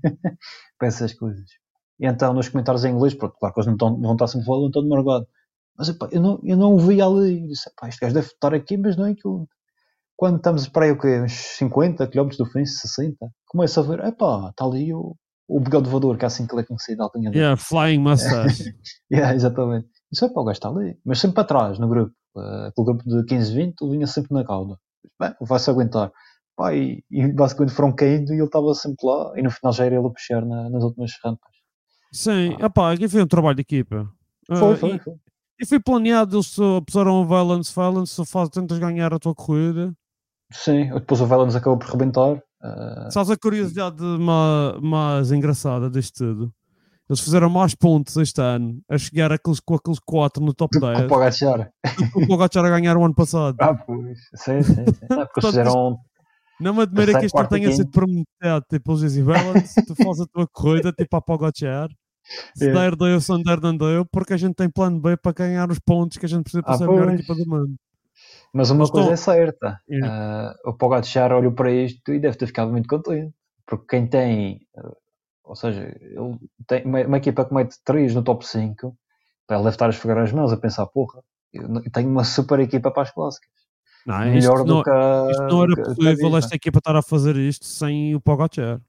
para essas coisas. E então, nos comentários em inglês, pronto, claro que eles não, estão, não vão estar sempre falando do António Morgado. Mas epá, eu, não, eu não o vi ali. Eu disse, epá, este gajo deve estar aqui, mas não é aquilo. Quando estamos para aí, o quê? Uns cinquenta quilómetros do fim, sessenta, começa a ver, epá, está ali o, o bigode voador, que é assim que ele é conhecido. Yeah, Flying Mustache. yeah, exatamente. Isso é para o gajo estar ali. Mas sempre para trás, no grupo. Uh, aquele grupo de quinze, vinte, ele vinha sempre na cauda. Bem, vai-se aguentar. Pá, e, e basicamente foram caindo e ele estava sempre lá. E no final já era ele a puxar na, nas últimas rampas. Sim, epá, aqui foi um trabalho de equipa. Foi, Uh, foi, e, foi. e foi planeado, eles só puseram o Valence, Valence, só faz, tentas ganhar a tua corrida. Sim, depois o Valens acabou por rebentar. Uh, Sabes a curiosidade mais, mais engraçada disto tudo? Eles fizeram mais pontos este ano a chegar aqueles, com aqueles quatro no top do que o dez Pogacar. do que o Pogacar a ganhar o ano passado. Ah, pois. Sim, sim, sim. É, porque eles Portanto, fizeram. Não me admira que terceiro, isto não quarto e tenha sido quinto. prometido. Tipo, eles dizem, Valence, tu fazes a tua corrida, tipo a Pogacar. Se Yeah. der, deu, se não der, não deu, porque a gente tem plano B para ganhar os pontos que a gente precisa para Ah, ser a melhor pois. equipa do mundo. Mas uma Eles coisa estão- é certa. Yeah. Uh, o Pogacar olhou para isto e deve ter ficado muito contente. Porque quem tem. Uh, ou seja, ele tem uma, uma equipa que mete três no top cinco. Ele deve estar a esfregar as mãos a pensar: porra, eu não- eu tenho uma super equipa para as clássicas. Não, Melhor isto do não, que a. isto não do era que a possível Davis, esta equipa estar a fazer isto sem o Pogacar.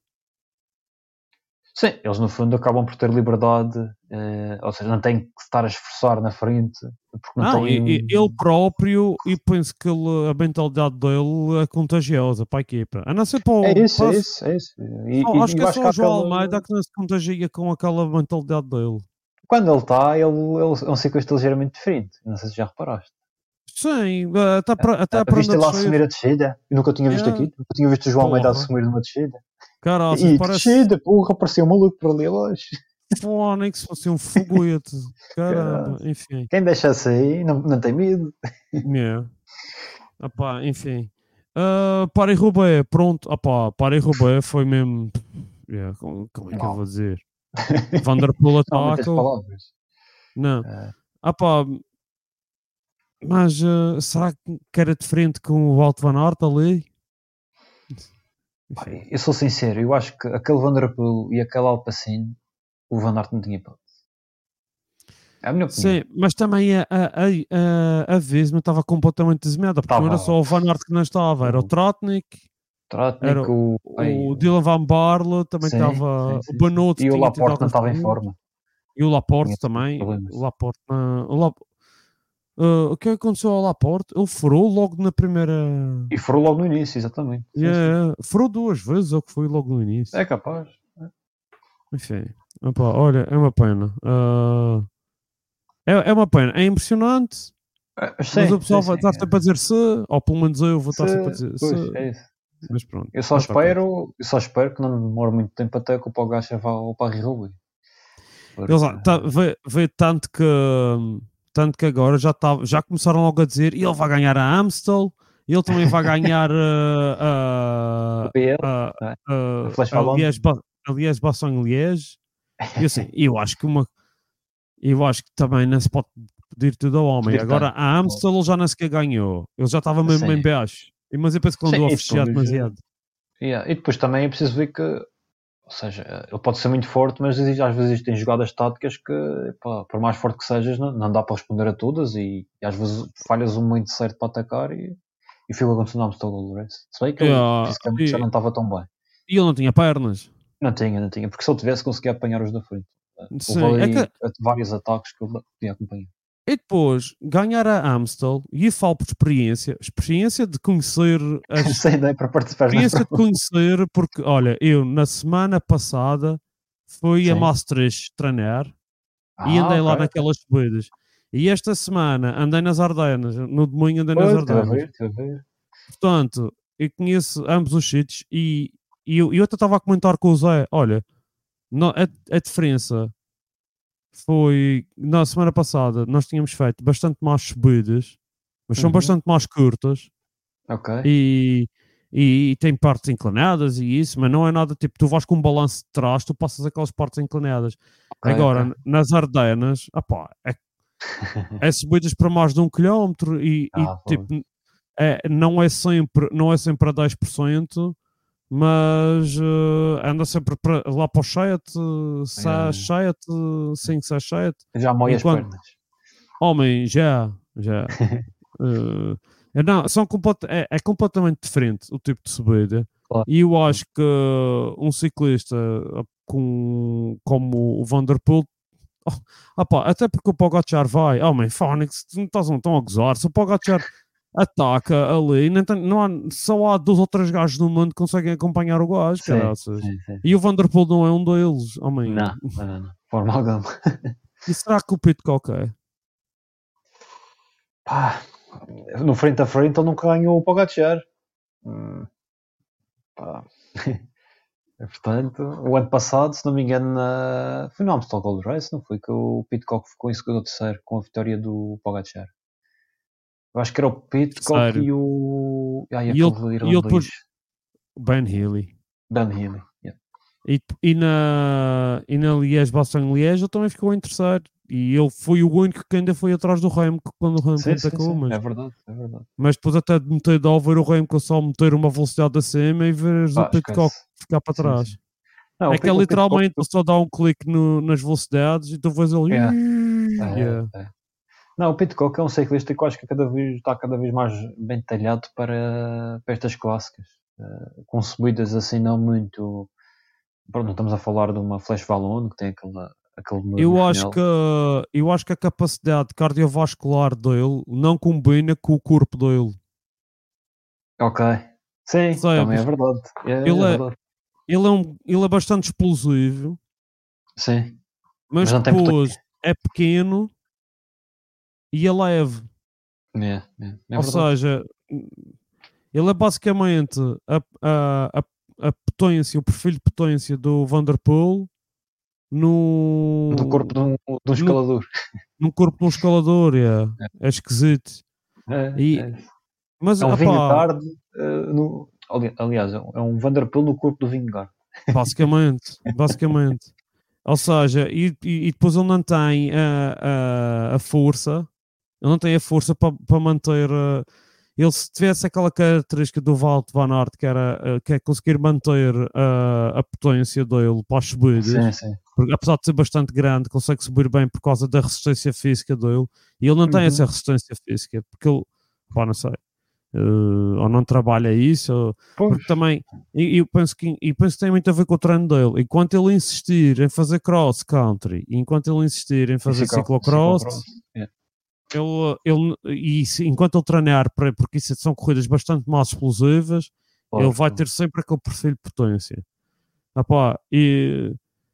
Sim, eles no fundo acabam por ter liberdade, eh, ou seja, não têm que estar a esforçar na frente, porque não, Não, e- têm. e- ele próprio, e penso que ele- a mentalidade dele é contagiosa para a equipa. A não ser para o. É isso, para- é isso, é isso. E, só- e- acho e que eu é acho só que há o João aquela- Almeida que não se contagia com aquela mentalidade dele. quando ele está, ele, ele é um ciclista ligeiramente diferente. Não sei se já reparaste. Sim, até para até Ah, para viste andar lá de assumir a descida? Eu nunca tinha visto Yeah. aqui. Nunca tinha visto o João Almeida Porra. assumir numa descida. Caraças, E que parece descida, porra, parecia um maluco por ali abaixo. Fónix, fosse um foguete. Caramba, Caralho. enfim. Quem deixa assim não, não tem medo. Yeah. Opá, enfim. Uh, para e Roubaix, pronto. Opá, para e Roubaix foi mesmo. Yeah, como, como é que eu vou dizer? Vanderpool Não, muitas ataca. palavras. Não. Ah. Opá, mas uh, será que era diferente com o Wout van Aert ali? Pá, Enfim. eu sou sincero, eu acho que aquele Vanderpool e aquele Alpacin, o Van Aert não tinha hipótese. É a minha opinião. Sim, mas também a, a, a, a Visma estava completamente desmeda, porque não era Tava. só o Van Aert que não estava, era o Trotnik, Trotnik, era o, ai, o Dylan Van Barle, também sim, estava sim, sim, o Benoit, e o tinha tido Laporte não alguns estava em problemas. forma. E o Laporte Tinha tido também. problemas. O Laporte. na- o, La- Uh, o que aconteceu ao Laporte? Ele furou logo na primeira. E foram logo no início, exatamente. Sim, Yeah, furou duas vezes, ou que foi logo no sim. início. É capaz. Enfim, opa, olha, é uma pena. Uh, é, é uma pena, é impressionante. É, sim, Mas o pessoal sim, vai sim, estar sempre a dizer se, ou pelo menos eu vou estar Se- sempre a dizer pois, se. é isso. Mas pronto. Eu só outra espero, eu só espero que não demore muito tempo até que o Pogacar vá ao Paris-Roubaix. Porque- Eles, lá, tá, vê, vê tanto que tanto que agora já, tá, já começaram logo a dizer ele vai ganhar a Amstel, ele também vai ganhar uh, a O P L, a- não é? a- A Flash a Ballon. Liège Ba- a Liège Bastogne Liège. E assim, eu acho que uma eu acho que também não se pode pedir tudo ao homem. Pedir Agora tanto. a Amstel ele já nem sequer ganhou, ele já estava mesmo Sim. em baixo. E- Mas eu penso que ele Sim, andou a e fechar depois, demasiado. Yeah. E depois também é preciso ver que, ou seja, ele pode ser muito forte, mas existe- às vezes tem jogadas táticas que, pá, por mais forte que sejas, não, não dá para responder a todas e, e às vezes falhas um momento certo para atacar e, e foi o que aconteceu no Amstel Gold Race. Se bem que ele Yeah, fisicamente e- já não estava tão bem. E ele não tinha pernas. Não tinha, não tinha, porque se ele tivesse conseguia apanhar os da frente. Sim, Houve é ali que- vários ataques que ele podia acompanhar. E depois, ganhar a Amstel, e eu falo por experiência, experiência de conhecer, as, Sem ideia para participar na experiência de prova. conhecer, porque, olha, eu na semana passada fui a Sim. Maastricht treinar e Ah, andei lá ok. naquelas subidas. E esta semana andei nas Ardenas, no domingo andei nas Pois, estive a Ardenas. ver, estive a ver. Portanto, eu conheço ambos os sítios e, e eu, eu até estava a comentar com o Zé, olha, no- a, a diferença foi, na semana passada, nós tínhamos feito bastante mais subidas, mas são Uhum. bastante mais curtas Ok. e, e, e tem partes inclinadas e isso, mas não é nada tipo, tu vais com um balanço de trás, tu passas aquelas partes inclinadas. ok, Agora, ok. nas Ardenas, opá, é, é subidas para mais de um quilómetro e, e, Ah, foi. tipo, é, não, é sempre, não é sempre a dez por cento, mas eh, anda sempre para, lá para os sete, É. sete, cinco, seis, sete. Já moe as Enquanto- pernas. Homem, já, já. Eh, é, não, são complet, é, é completamente diferente o tipo de subida. Claro. E eu acho que um ciclista com, como o Vanderpool, Oh, opá, até porque o Pogacar vai, oh man, Fónix, tu não estás tão a gozar, se o Pogacar ataca ali, nem tem, não há, só há dois ou três gajos no mundo que conseguem acompanhar o gajo, Sim, caraças. sim, sim. E o Vanderpool não é um deles, oh man. Não, não, não, não. Forma alguma. E será que o Pitcock é? Pá, no frente a frente ele nunca ganhou o Pogacar. Hum, pá. Portanto, o ano passado, se não me engano, na... foi no Amstel Gold Race, não foi? Que o Pitcock ficou em segundo ou terceiro com a vitória do Pogacar. Eu acho que era o Pitcock Sério? e o. Ai, E aquele ele- irlandês. e ele depois- Ben Healy. Ben Healy. Yeah. E, e na, e na Liège-Bastogne-Liège ele também ficou em terceiro. E ele foi o único que ainda foi atrás do Remco quando o Remco Sim, sim, atacou. sim. Mas, É verdade, é verdade. mas depois até de meter de ao ver o Remco só meter uma velocidade acima e ver Pá, o Pitcock esquece. ficar para Sim, trás. sim. Não, É o que é Pit- o literalmente Pitcock- só dá um clique no- nas velocidades e tu vês ele. Yeah. É, Yeah. é. Não, o Pitcock é um ciclista que eu acho que cada vez, está cada vez mais bem talhado para, para estas clássicas. Uh, com subidas assim não muito. Pronto, não estamos a falar de uma Flash Wallonne que tem aquela, aquele muro Eu no acho, final. que, eu acho que a capacidade cardiovascular dele não combina com o corpo dele. Ok. Sim, Sabes? também é verdade. É, é Ele é- verdade. Ele é, um, ele é bastante explosivo, Sim. mas Mas não tem depois é pequeno e é leve. É, é, é Ou verdade. seja, ele é basicamente a, a, a, a potência, o perfil de potência do Vanderpool no, Do corpo de um, de um escalador. num corpo de um escalador. É, é esquisito. É, E- é. Mas, É um opá, Vingegaard. uh, no, ali- aliás, é um, é um Vanderpool no corpo do Vingegaard. basicamente, basicamente. Ou seja, e, e, e depois ele não tem a, a, a força, ele não tem a força para pa manter. Uh, ele, se tivesse aquela característica do Wout van Aert, que era uh, que é conseguir manter uh, a potência dele para as subidas, Sim, sim. porque apesar de ser bastante grande, consegue subir bem por causa da resistência física dele, e ele não tem Uhum. essa resistência física, porque ele, pá, não sei, uh, ou não trabalha isso, ou, Pois. porque também, e eu penso que, e penso que tem muito a ver com o treino dele. Enquanto ele insistir em fazer cross country, enquanto ele insistir em fazer Ciclo- ciclocross, ciclocross, é. ele, ele, e se- enquanto ele treinar, para- porque isso são corridas bastante mais explosivas, Claro, ele vai claro. ter sempre aquele perfil de potência. Epá, e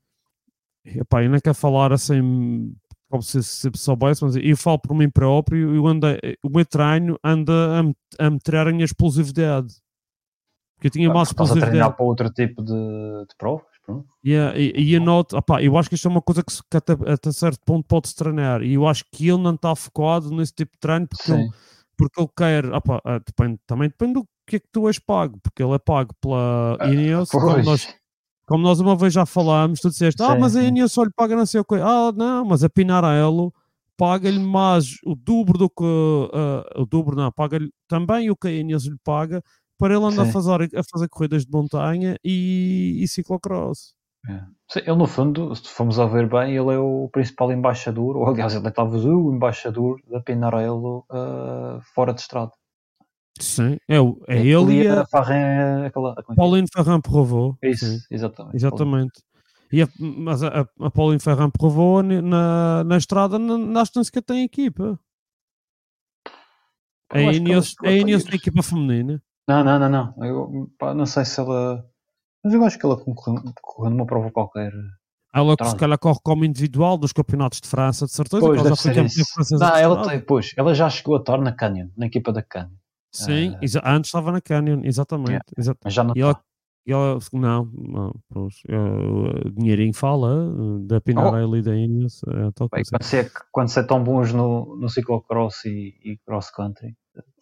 epá, eu não quero falar assim como se, se soubesse, mas eu falo por mim próprio. Eu ando, o meu treino anda a, me- a me tirar a minha explosividade, porque eu tinha Ah, mais Estás a explosividade. treinar para outro tipo de, de provas? Pronto. Yeah, e, e a nota, opá, eu acho que isto é uma coisa que, se- que até, até certo ponto pode-se treinar, e eu acho que ele não está focado nesse tipo de treino porque, ele, Sim. porque ele quer, opá, ah, depende, também depende do que é que tu és pago, porque ele é pago pela Ineos, como Pois. nós, como nós uma vez já falámos, tu disseste, ah, Sim, mas a sim. Ineos só lhe paga não sei o que, ah, não, mas a Pinarello paga-lhe mais o dobro do que, ah, o dobro não, paga-lhe também o que a Ineos lhe paga para ele andar a Sim. fazer, a fazer corridas de montanha e, e ciclocross. É. Sim, ele no fundo, se formos a ver bem, ele é o principal embaixador, ou aliás, ele é talvez o embaixador da Pinarello uh, fora de estrada. Sim, é, o- é ele e a Farren, aquela. como é que é? Pauline Ferrand provou. Isso, Sim, exatamente. exatamente. E a, mas a, a, a Pauline Ferrand provou na, na estrada, n- acho que nem sequer tem equipa. A Eu acho que Ineos ela- a Ineos tem equipa feminina. Não, não, não, não. Eu, pá, não sei se ela. Mas eu acho que ela concorreu, concorreu numa prova qualquer. Ela, Traz. se calhar, corre como individual dos campeonatos de França, de certeza. Pois, que ela já deve foi ser campeã isso. francesa Não, de ela estrada. tem, pois, ela já chegou a estar na Canyon, na equipa da Canyon. Sim, Ah, exa- antes estava na Canyon, exatamente. Yeah. exa- Mas já não E ela, está. e ela não, não pois, é, o dinheirinho fala eh, da Pinarelli e da Ineos. É, tal Bem, coisa. quando, se é, quando se é tão bons no, no ciclocross e, e cross country.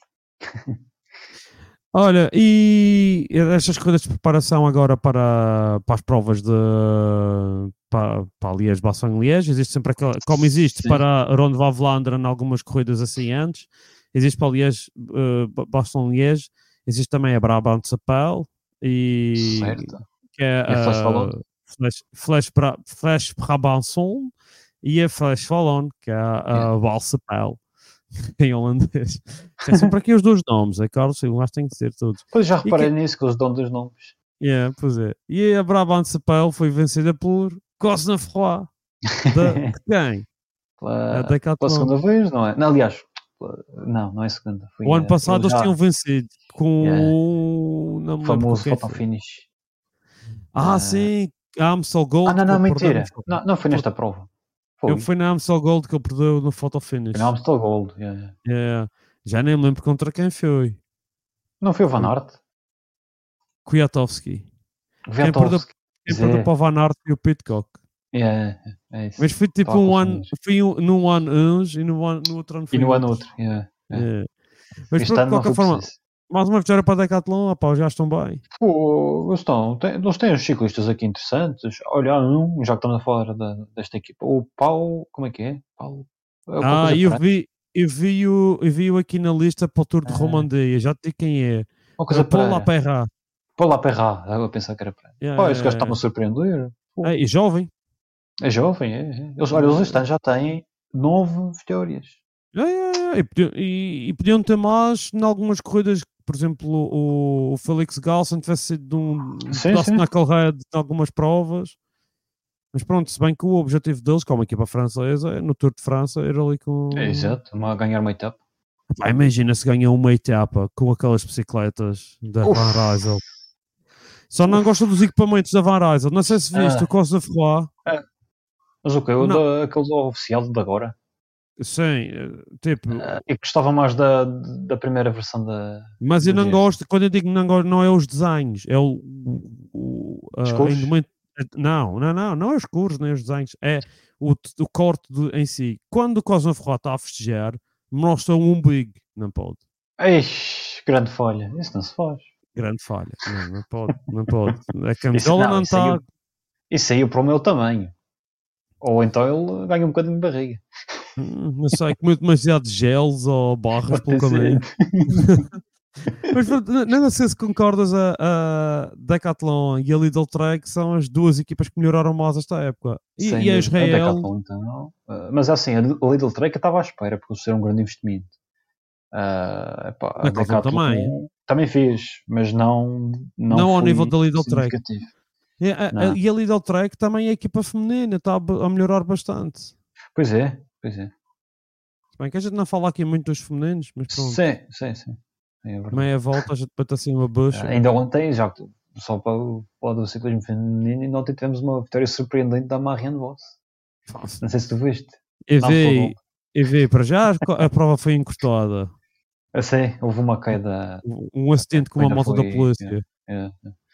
Olha, e estas corridas de preparação agora para, para as provas de para, para a Liège-Bastogne-Liège, existe sempre aquela, como existe Sim. para a Ronde van Vlaanderen algumas corridas assim antes, existe para a Liège-Bastogne-Liège, existe também a Brabant-Sapel e Certo. que é E a Flash a Wallonne? Flash, Flash, Bra- Flash Brabançon e a Flash Wallonne, que é a, a Yeah. Valsapel em holandês. É sempre aqui os dois nomes, é claro, sim, eu acho que tem que ser todos. Pois já E reparei que- nisso, que eles dão dos nomes. Yeah, pois é. E a Brabant Sapel foi vencida por Cosnefroy. De, de quem? Pela, A Decathlon. pela segunda vez, não é? Não, aliás, pela- não, não é segunda. Foi, O ano eh, passado eles já- tinham vencido com Yeah. o... Não o me lembro famoso com quem photo foi. finish. Ah, Ah. sim. A Amstel Gold. Ah, não, que não, ele perdeu no mentira. photo- Não, não foi nesta prova. Foi. Eu fui na Amstel Gold que ele perdeu no photo finish. Foi na Amstel Gold. yeah. Yeah. Já nem me lembro contra quem foi. Não foi o Van Aert? Kwiatkowski. Kwiatkowski. Quem perdeu para o Van Aert e o Pitcock. Yeah, é isso. Mas foi tipo Estava a um ano, confundir. foi um, num ano uns e no, ano, no outro ano foi E no ano outros. outro. yeah, yeah. Yeah. Mas Este pronto, de ano não qualquer foi forma, preciso. mais uma vitória para a Decathlon, opá, já estão bem. Pô, eles, estão, tem, eles têm uns ciclistas aqui interessantes. Olha, um, já que estamos a falar da, desta equipa. O Paulo, como é que é? Paulo, é alguma Ah, coisa eu Pereira. vi, eu vi o, eu vi o aqui na lista para o Tour de Ah. Romandia, já te digo quem é. Uma É coisa o Paul Pereira. Laperra. Paulo Laperra, eu pensava que era Pereira. Yeah, Pô, esse gajo é, está-me a surpreender. Pô, é, e jovem. é jovem, é. é. Eles, olha, eles este ano já têm nove vitórias. É, é, é, e, podiam, e, e podiam ter mais em algumas corridas, por exemplo, o, o Felix Galson tivesse sido de um, um Sim, pedaço sim. na Calreia de algumas provas. Mas pronto, se bem que o objetivo deles, como equipa francesa, no Tour de França, era ali com... É, exato, uma, ganhar uma etapa. Pá, imagina se ganha uma etapa com aquelas bicicletas da Uf. Van Rysel. Só não gosto dos equipamentos da Van Rysel. Não sei se viste Ah. o Costa de Ferroy. Mas o que? O Não. da, aquele oficial de agora? Sim, eh, tipo... Ah, eu gostava mais da, da primeira versão da. Mas eu do não gesto. gosto, quando eu digo não gosto, não é os desenhos, é o... o, o As a cores? indumento- não, não, não, não é as cores nem os desenhos, é o, o corte do- em si. Quando o Costa de Ferroy está a festejar, mostra um umbigo. Não pode. Eish, grande falha. Isso não se faz. Grande falha. Não, não pode, não pode. A Isso, camisola não isso, aí, está... eu- isso aí eu para o meu tamanho. Ou então ele ganha um bocadinho de barriga. Hum, Não sei, comeu demasiado gels ou barras Pode pelo ter caminho. sido. Mas pronto, não não sei se concordas, a, a Decathlon e a Lidl Trek são as duas equipas que melhoraram mais esta época. E, Sem e a dúvida. A Israel, Decathlon, então. Ah, mas assim, a Lidl Trek eu estava à espera, porque isso era um grande investimento. Ah, epá, a Decathlon Decathlon também. também fez, mas não. Não, Não ao foi nível da Lidl Trek. significativo. e a, Não. a- e a Lidl Trek também é a equipa feminina, está a, a melhorar bastante. Pois é, pois é. Se bem que a gente não fala aqui muito dos femininos, mas pronto, Sim, sim, sim. É verdade. meia volta a gente bate assim uma bucha. Ah, ainda ontem, já que só para o falar do ciclismo feminino, ainda ontem tivemos uma vitória surpreendente da Marianne Vos. Não sei se tu viste. E Não, vi, e vi, para já a prova foi encurtada. Eu sei, houve uma queda. Um acidente com uma Ainda moto da foi- polícia. é, é.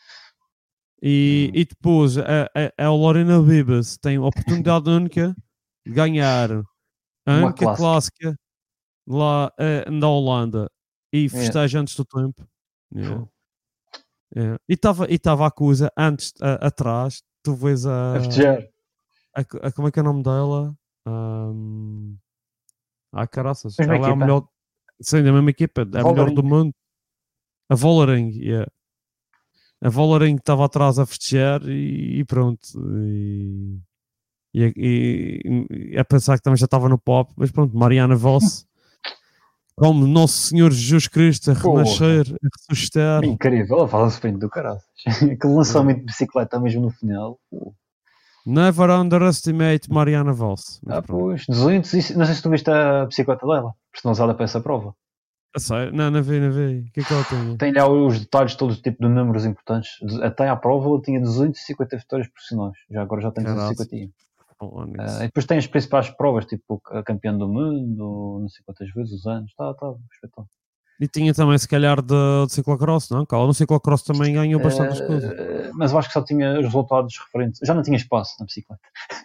E, Hum. e depois a, a, a Lorena Bibas tem a oportunidade única de ganhar a Uma única clássica. clássica lá eh, na Holanda e festeja antes do tempo. Yeah. Yeah. E estava e estava a coisa antes, a- atrás, tu vês a, A festejar. a, a- como é que é o nome dela? Um, ah, caraças, Mesma ela é a equipa? melhor, sim, da mesma equipa, é a melhor Vollering. do mundo. A Vollering, yeah. A Vollering estava atrás a festejar e, e pronto. E, e, e- e a pensar que também já estava no pop, mas pronto, Mariana Voss, como Nosso Senhor Jesus Cristo a Porra. renascer, a ressuscitar. Incrível, ela faz um sprint do caralho. Aquele lançamento de bicicleta mesmo no final. Pô. Never underestimate Mariana Voss. Mas Ah, pronto. pois, duzentos e... Não sei se tu viste a bicicleta dela, personalizada para essa prova. A sério? Não, não vi, não vi. O que é que ela tem? Tem lá os detalhes todos, tipo de números importantes. De- Até à prova ela tinha duzentas e cinquenta vitórias profissionais. Já agora já tem Caralho. duzentas e cinquenta. Oh, Onyx. Ah, e depois tem as principais provas, tipo a campeã do mundo, não sei quantas vezes, os anos. Tá, tá, espetáculo. E tinha também, se calhar, de, de ciclocross, não? Ela no ciclocross também ganhou bastante Ah, coisas. mas eu acho que só tinha os resultados referentes. Já não tinha espaço na bicicleta.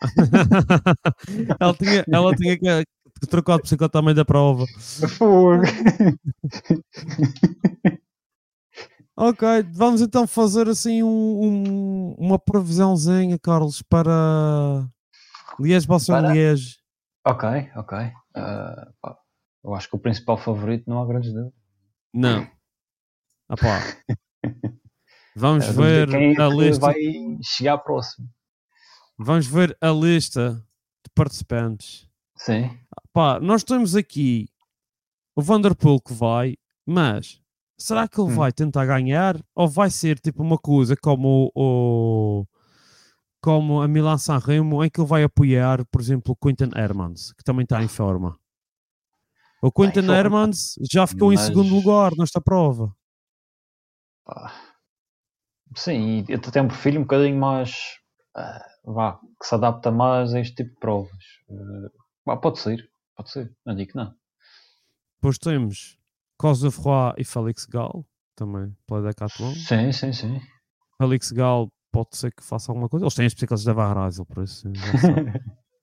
ela, tinha, ela tinha que, que trocar de bicicleta também da prova. Fogo. Ok, vamos então fazer assim um- um- uma previsãozinha, Carlos, para Liège-Bastogne-Liège. Ok, ok. Ah, pá, eu acho que o principal favorito não há grandes dúvidas. Não. Ah pá. Vamos A dúvida é ver quem é a que lista. vai chegar próximo. Vamos ver a lista de participantes. Sim. Pá, nós temos aqui o Vanderpool que vai, mas será que ele Hum. vai tentar ganhar ou vai ser tipo uma coisa como o, como a Milan-San Remo, em que ele vai apoiar, por exemplo, o Quinten Hermans, que também está em forma. O Quinten foi- Hermans já ficou mas- em segundo lugar nesta prova. Pá. Sim, e até tem um perfil um bocadinho mais ah, vá, que se adapta mais a este tipo de provas. Uh, vá, pode ser, pode ser, não digo que não. Depois temos Cosnefroy e Félix Gall, também pela Decathlon. Sim, sim, sim. Félix Gall pode ser que faça alguma coisa. Eles têm as bicicletas da Varasel, por isso já sabe.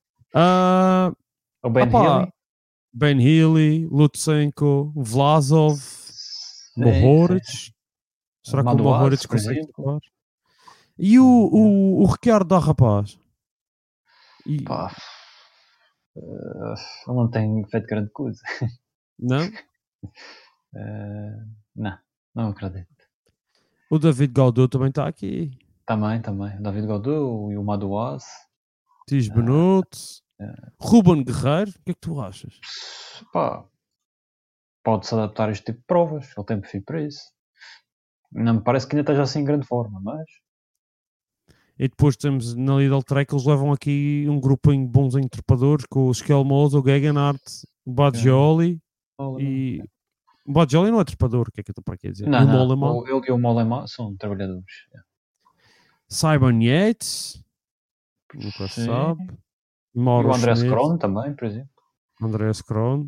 Ah, O Ben opá, Healy. Ben Healy, Lutsenko, Vlasov, Sim, Mohoric. sim. Será que o Madouas, Mohoric por consegue exemplo. tocar? E o, o, o Ricardo da Rapaz? E, Pá, uh, ele não tem feito grande coisa. não? Uh, não, não acredito. O David Gaudu também está aqui. Também, também. O David Gaudu e o Madouas. Tis Benut. é. Ruben Guerreiro. O que é que tu achas? Pá, pode-se adaptar a este tipo de provas. Ele tem perfil para isso. Não me parece que ainda esteja assim em grande forma, mas... E depois temos na Lidl Trek, eles levam aqui um grupinho de bons entrepadores com o Skelmoz, o Gegenhardt, o Badgioli e... O Badgioli não é trepador, o que é que eu estou para aqui a dizer? Não, e o não. Mollema. O- Ele e o Mollema são trabalhadores. Simon Yates. Nunca se Sim. sabe. E Mauro o André Schmidt. Scron também, por exemplo. Andreas Kron.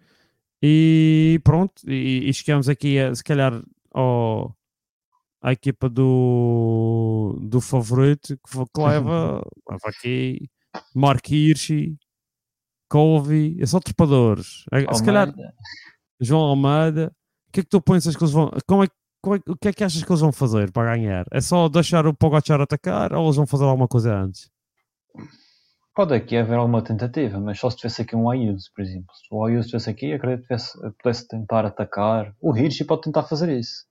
E pronto, e, e chegamos aqui a, se calhar ao, à equipa do, do favorito que, que leva, leva aqui Mark Hirschi, Colby, é só trepadores. É, se calhar Almeida. João Almeida. O que é que tu pensas que eles vão? Como é, como é, o que é que achas que eles vão fazer para ganhar? É só deixar o Pogacar atacar ou eles vão fazer alguma coisa antes? Pode aqui haver alguma tentativa, mas só se tivesse aqui um Ayuso, por exemplo. Se o Ayuso estivesse aqui, acredito que tivesse, pudesse tentar atacar. O Hirschi pode tentar fazer isso.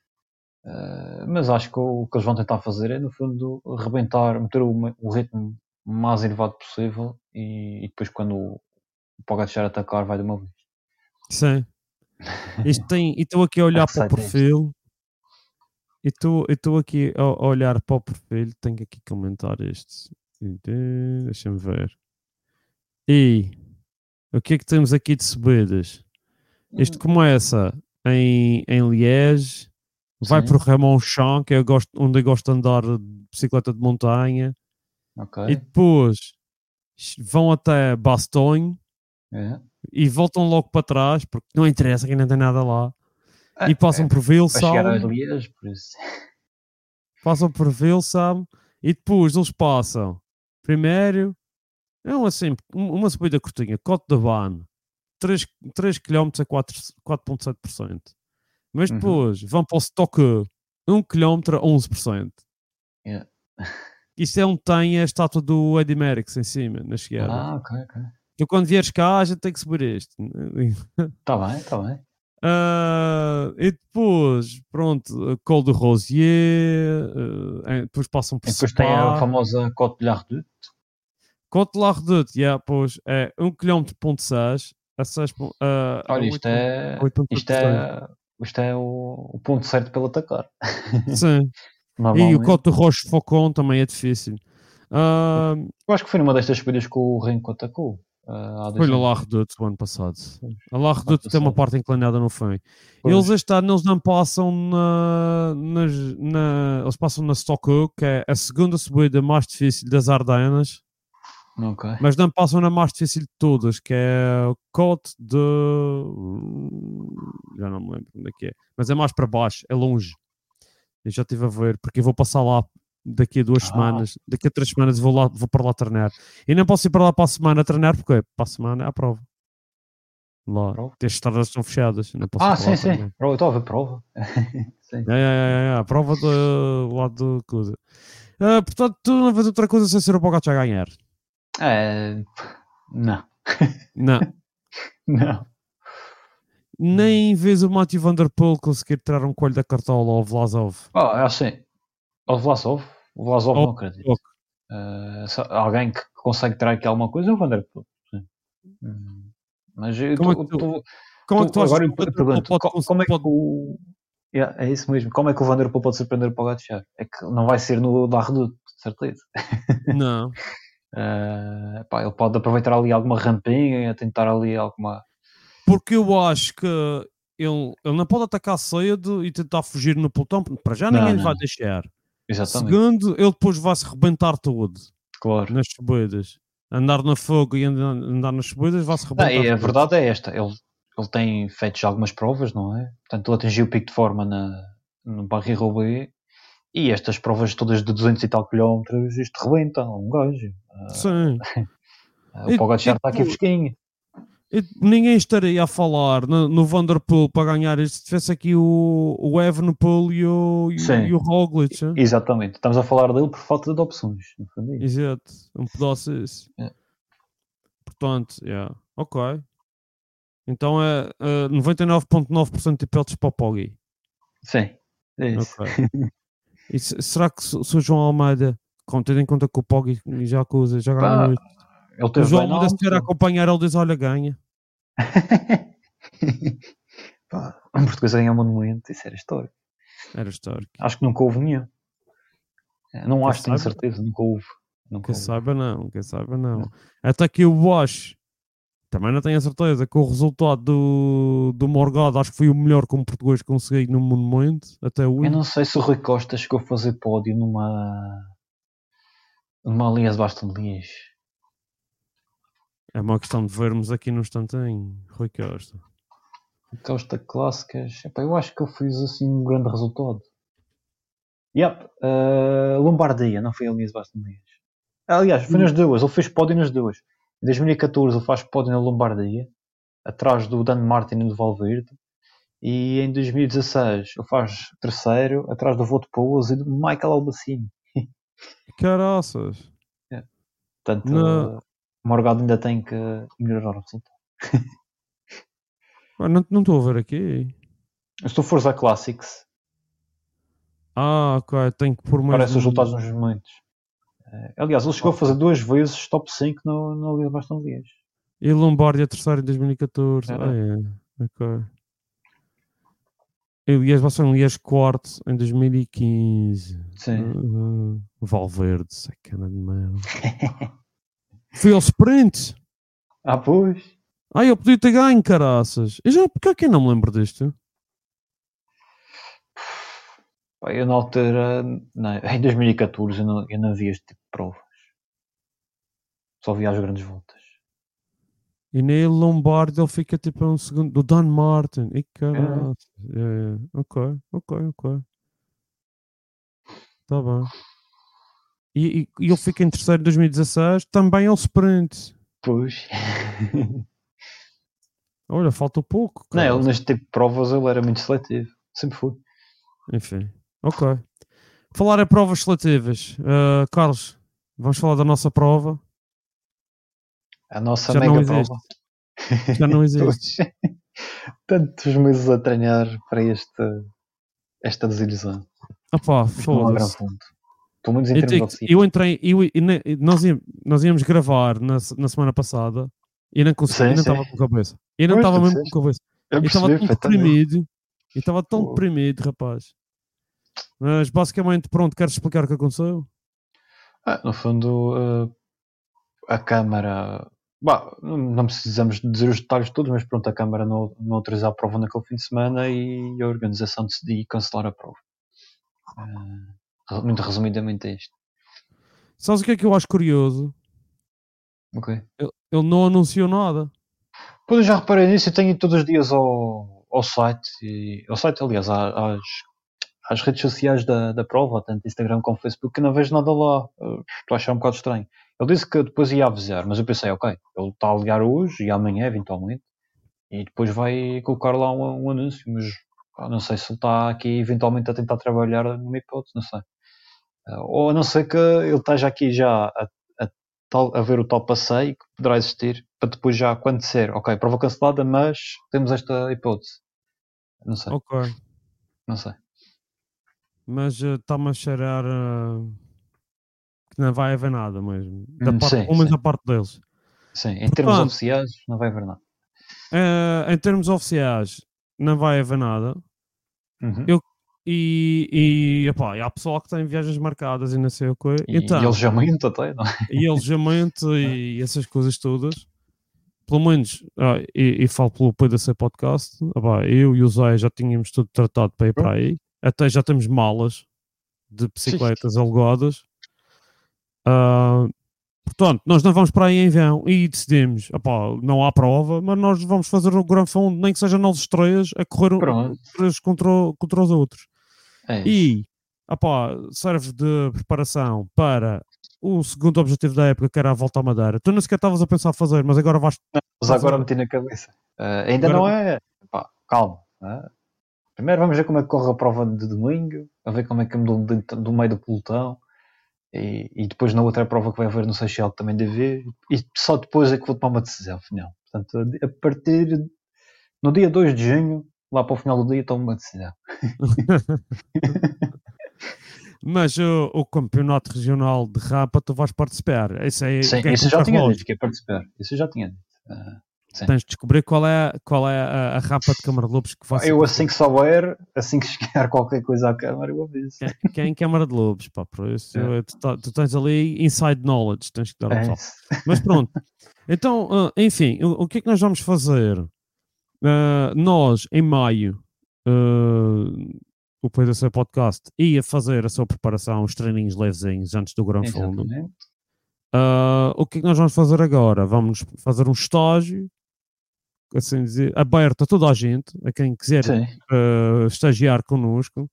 Uh, mas acho que o, o que eles vão tentar fazer é, no fundo, rebentar, meter o, o ritmo mais elevado possível e, e depois, quando o, o Pogacar atacar, vai de uma vez. Sim. Isto tem, e estou aqui a olhar É que para o sai disto. perfil. E estou aqui a, a olhar para o perfil. Tenho aqui que comentar este. Deixa-me ver. E o que é que temos aqui de subidas? Isto começa em, em Liège, vai Sim. para o Ramonchon, que eu gosto, onde eu gosto de andar de bicicleta de montanha, Ok. e depois vão até Bastogne É. e voltam logo para trás, porque não interessa que não tem nada lá, Ah, e passam é, por Vai chegar a Vilsam, Liège, por isso. passam por Vilsam, e depois eles passam primeiro, é uma, assim, uma subida curtinha, Côte de Vannes, três quilómetros a quatro vírgula sete por cento. Mas Uhum. depois vão para o Stock um quilómetro a onze por cento. Yeah. Isto é onde tem a estátua do Eddie Merckx em cima, na chegada. Ah, ok, ok. Tu quando vieres cá, a gente tem que subir este. Está bem, está bem. Ah, e depois, pronto, Col de Rosier, ah, depois passam por E depois tem a Spa. famosa Côte de la Redoute. Côte de la Redoute, yeah, pois, é um quilómetro ponto seis a seis uh, Olha, isto é, isto é, isto é o, o ponto certo para ele atacar. Sim. E o Normalmente. Côte de Rochefaucon também é difícil. Ah, Eu acho que foi numa destas subidas que o Renko atacou. Uh, há dois foi na anos. La Redoute o ano passado. A La Redoute Ano tem uma passado. parte inclinada no fim. Pois. Eles este ano eles não passam na, nas, na eles passam na Stock, que é a segunda subida mais difícil das Ardenas, Ok. mas não passam na mais difícil de todas, que é o Côte de... já não me lembro onde é que é, mas é mais para baixo, é longe. Eu já estive a ver, porque eu vou passar lá daqui a duas Ah. semanas, daqui a três semanas vou, lá, vou para lá treinar. E não posso ir para lá para a semana a treinar, porque para a semana é a prova. Lá, Prova? as estradas estão fechadas. Não posso Ah, ir para lá sim, sim. treinar. Prova, estou a ver prova. Sim. É, é, é, é, a prova do lado do coisa. Ah, portanto, tu não vês outra coisa sem ser o Pogacar a ganhar. É, não. Não. Não. Nem vês o Matthew Van Der Poel conseguir tirar um coelho da cartola ao Vlasov. Oh, é assim. O Vlasov. O Vlasov Oh, não acredito. oh. Uh, só- alguém que consegue tirar aqui alguma coisa é o Van Der Poel. Sim. Hum, Mas eu Como é tô- que tu- tô- Como é que tu tô- achas agora que eu o Van Der Poel pergunto, pode co- conseguir- como é que pode- o... Yeah, é isso mesmo. Como é que o Van Der Poel pode surpreender o Pogacar? É que não vai ser no da Redoute, de certeza. Não. Uh, pá, ele pode aproveitar ali alguma rampinha, tentar ali alguma... Porque eu acho que ele, ele não pode atacar cedo e tentar fugir no pelotão, porque para já ninguém Não, lhe não. vai deixar. Exatamente. Segundo, ele depois vai-se rebentar todo Claro. nas subidas. Andar na fogo e andar, andar nas subidas vai-se Não, rebentar e a todo. verdade é esta, ele, ele tem feito já algumas provas, não é? Portanto, ele atingiu o pico de forma na, no Paris-Roubaix e estas provas todas de duzentos e tal quilómetros, isto rebenta um gajo. Sim. Uh, o Pogacar está aqui fresquinho. E ninguém estaria a falar no, no Vanderpool para ganhar isto se tivesse aqui o, o Evenepoel e o, e, e o Roglic. Hein? Exatamente, estamos a falar dele por falta de opções. Exato, um pedaço isso. É. Portanto, yeah. Ok. Então é uh, noventa e nove vírgula nove por cento de hipóteses para o Poggi. Sim, é isso. Okay. E se, será que se, se o João Almeida, com tendo em conta que o Poggi já acusa, já ganhou isto, ele teve o João bem Almeida se alto. quer acompanhar, ele diz: olha, ganha. Pá, um português a ganhar um monumento, isso era histórico. Era histórico. Acho que nunca houve nenhum. Não Quem acho, tenho saiba? certeza, nunca houve. Nunca Quem houve. saiba não, quem saiba não. Não. Até que eu acho, também não tenho a certeza, que o resultado do, do Morgado acho que foi o melhor como português consegui no monumento, até hoje. Eu não sei se o Rui Costa chegou a fazer pódio numa numa Liège-Bastogne-Liège. É uma questão de vermos aqui no instantinho, Rui Costa. Costa clássicas. Epá, eu acho que eu fiz assim um grande resultado. Yep, uh, Lombardia, não foi a Liège-Bastogne-Liège. Aliás, foi nas duas, ele fez pódio nas duas. Em dois mil e catorze ele faz pódio na Lombardia, atrás do Dan Martin e do Valverde. E em dois mil e dezasseis ele faz terceiro, atrás do Wout Poels e do Michael Albacini. Caraças. É. Portanto, Não. uh, o Morgado ainda tem que melhorar o resultado. Ah, não não estou a ver aqui. Se tu fores a Classics, Ah, ok, tenho que pôr mais aparecem os um... resultados nos momentos. Uh, aliás, ele chegou a fazer duas vezes top cinco no, no Liège-Bastogne-Liège. E Lombardia terceiro em dois mil e catorze. É. Ah, é. Ok. E Liège-Bastogne-Liège quarto em dois mil e quinze. Sim. Uhum. Valverde, sacana de merda. Foi ao sprint. Ah, pois. Ah, eu podia ter ganho, caraças. Eu já, porque é que eu não me lembro disto? Pá, eu na altura, não, em dois mil e catorze, eu não, eu não vi este tipo de provas. Só via as grandes voltas. E nem Lombardi ele fica tipo a um segundo do Dan Martin. E caralho. É. É, é. Ok, ok, ok. Tá bem. E, e, e ele fica em terceiro em dois mil e dezasseis, também ao sprint. Pois. Olha, falta pouco. Não, Cara. ele neste tipo de provas ele era muito seletivo. Sempre foi. Enfim, ok. Falar em provas seletivas. Uh, Carlos, vamos falar da nossa prova. A nossa Já mega não existe. prova. Já não existe. Tantos meses a treinar para este, esta desilusão. Opá, Isto não há grande foda-se. ponto. Pelo menos em Eu, termos digo, oficiais. eu entrei, eu, eu, nós, íamos, nós íamos gravar na, na semana passada e não consegui, Sim, e não sim. estava com cabeça. E não Pois, estava tu mesmo disseste. com cabeça. Eu E estava percebi tão perfeitamente. deprimido. E estava tão Pô. deprimido, rapaz. Mas basicamente, pronto, queres explicar o que aconteceu? Ah, no fundo, uh, a Câmara... Bah, não, não precisamos dizer os detalhes todos, mas pronto, a Câmara não, não autorizou a prova naquele fim de semana e a organização decidiu cancelar a prova. Uh, muito resumidamente é isto. Sabes o que é que eu acho curioso? Ok. Ele, ele não anunciou nada. Pois eu já reparei nisso, eu tenho ido todos os dias ao, ao site, e, ao site, aliás, às, às redes sociais da, da prova, tanto Instagram como Facebook, que não vejo nada lá. Uh, estou a achar um bocado estranho. Ele disse que depois ia avisar, mas eu pensei, ok, ele está a ligar hoje e amanhã, eventualmente, e depois vai colocar lá um, um anúncio, mas ah, não sei se ele está aqui eventualmente a tentar trabalhar numa hipótese, não sei. Uh, ou a não ser que ele esteja aqui já a, a, tal, a ver o tal passeio que poderá existir, para depois já quando disser, ok, prova cancelada, mas temos esta hipótese. Não sei, Ok. não sei. Mas uh, está-me a cheirar uh, que não vai haver nada mesmo. Da Hum, parte, sim, pelo menos sim. da parte deles. Sim, em Portanto, termos oficiais não vai haver nada. Uh, em termos oficiais, não vai haver nada. Uhum. Eu, e, e, epá, e há pessoal que tem viagens marcadas e não sei o quê. E, Então, e alojamento até, não é? e alojamento e essas coisas todas. Pelo menos, ah, e, e falo pelo P D C Podcast, epá, eu e o Zé já tínhamos tudo tratado para ir para aí. Até já temos malas de bicicletas alugadas. Uh, portanto, nós não vamos para aí em vão e decidimos, opá, não há prova, mas nós vamos fazer o Gran Fundo, nem que seja nós os três, a correr Pronto. três contra, contra os outros. É isso. E opá, serve de preparação para o segundo objetivo da época, que era a volta à Madeira. Tu nem sequer estavas a pensar fazer, mas agora vais... Mas agora meti na cabeça. Uh, ainda Agora- não é. Pá, calma. né? Primeiro vamos ver como é que corre a prova de domingo, a ver como é que ando do, do meio do pelotão. E, e depois na outra prova que vai haver no Seychelles também deve ver. E só depois é que vou tomar uma decisão final. Portanto, a partir. No dia dois de junho, lá para o final do dia, tomo uma decisão. Mas o, o campeonato regional de Rampa tu vais participar. Isso é, Sim, quem é isso que eu já vai tinha longe? dito que ia participar. Isso eu já tinha dito. Uh, sim. Tens de descobrir qual é, qual é a, a rampa de Câmara de Lobos que vai ser. Eu assim que souber, assim que chegar qualquer coisa à câmara, eu aviso. Que, que é em Câmara de Lobos, pá, por isso É. tu, tá- tu tens ali inside knowledge, tens que dar ao É pessoal. isso. Mas pronto, então, ah, enfim, o, o que é que nós vamos fazer? Ah, nós, em maio, ah, o P D C Podcast ia fazer a sua preparação, os treininhos levezinhos antes do Gran Fundo. Exatamente. Ah, o que é que nós vamos fazer agora? Vamos fazer um estágio, assim dizer, aberto a toda a gente, a quem quiser Sim. ah, estagiar connosco.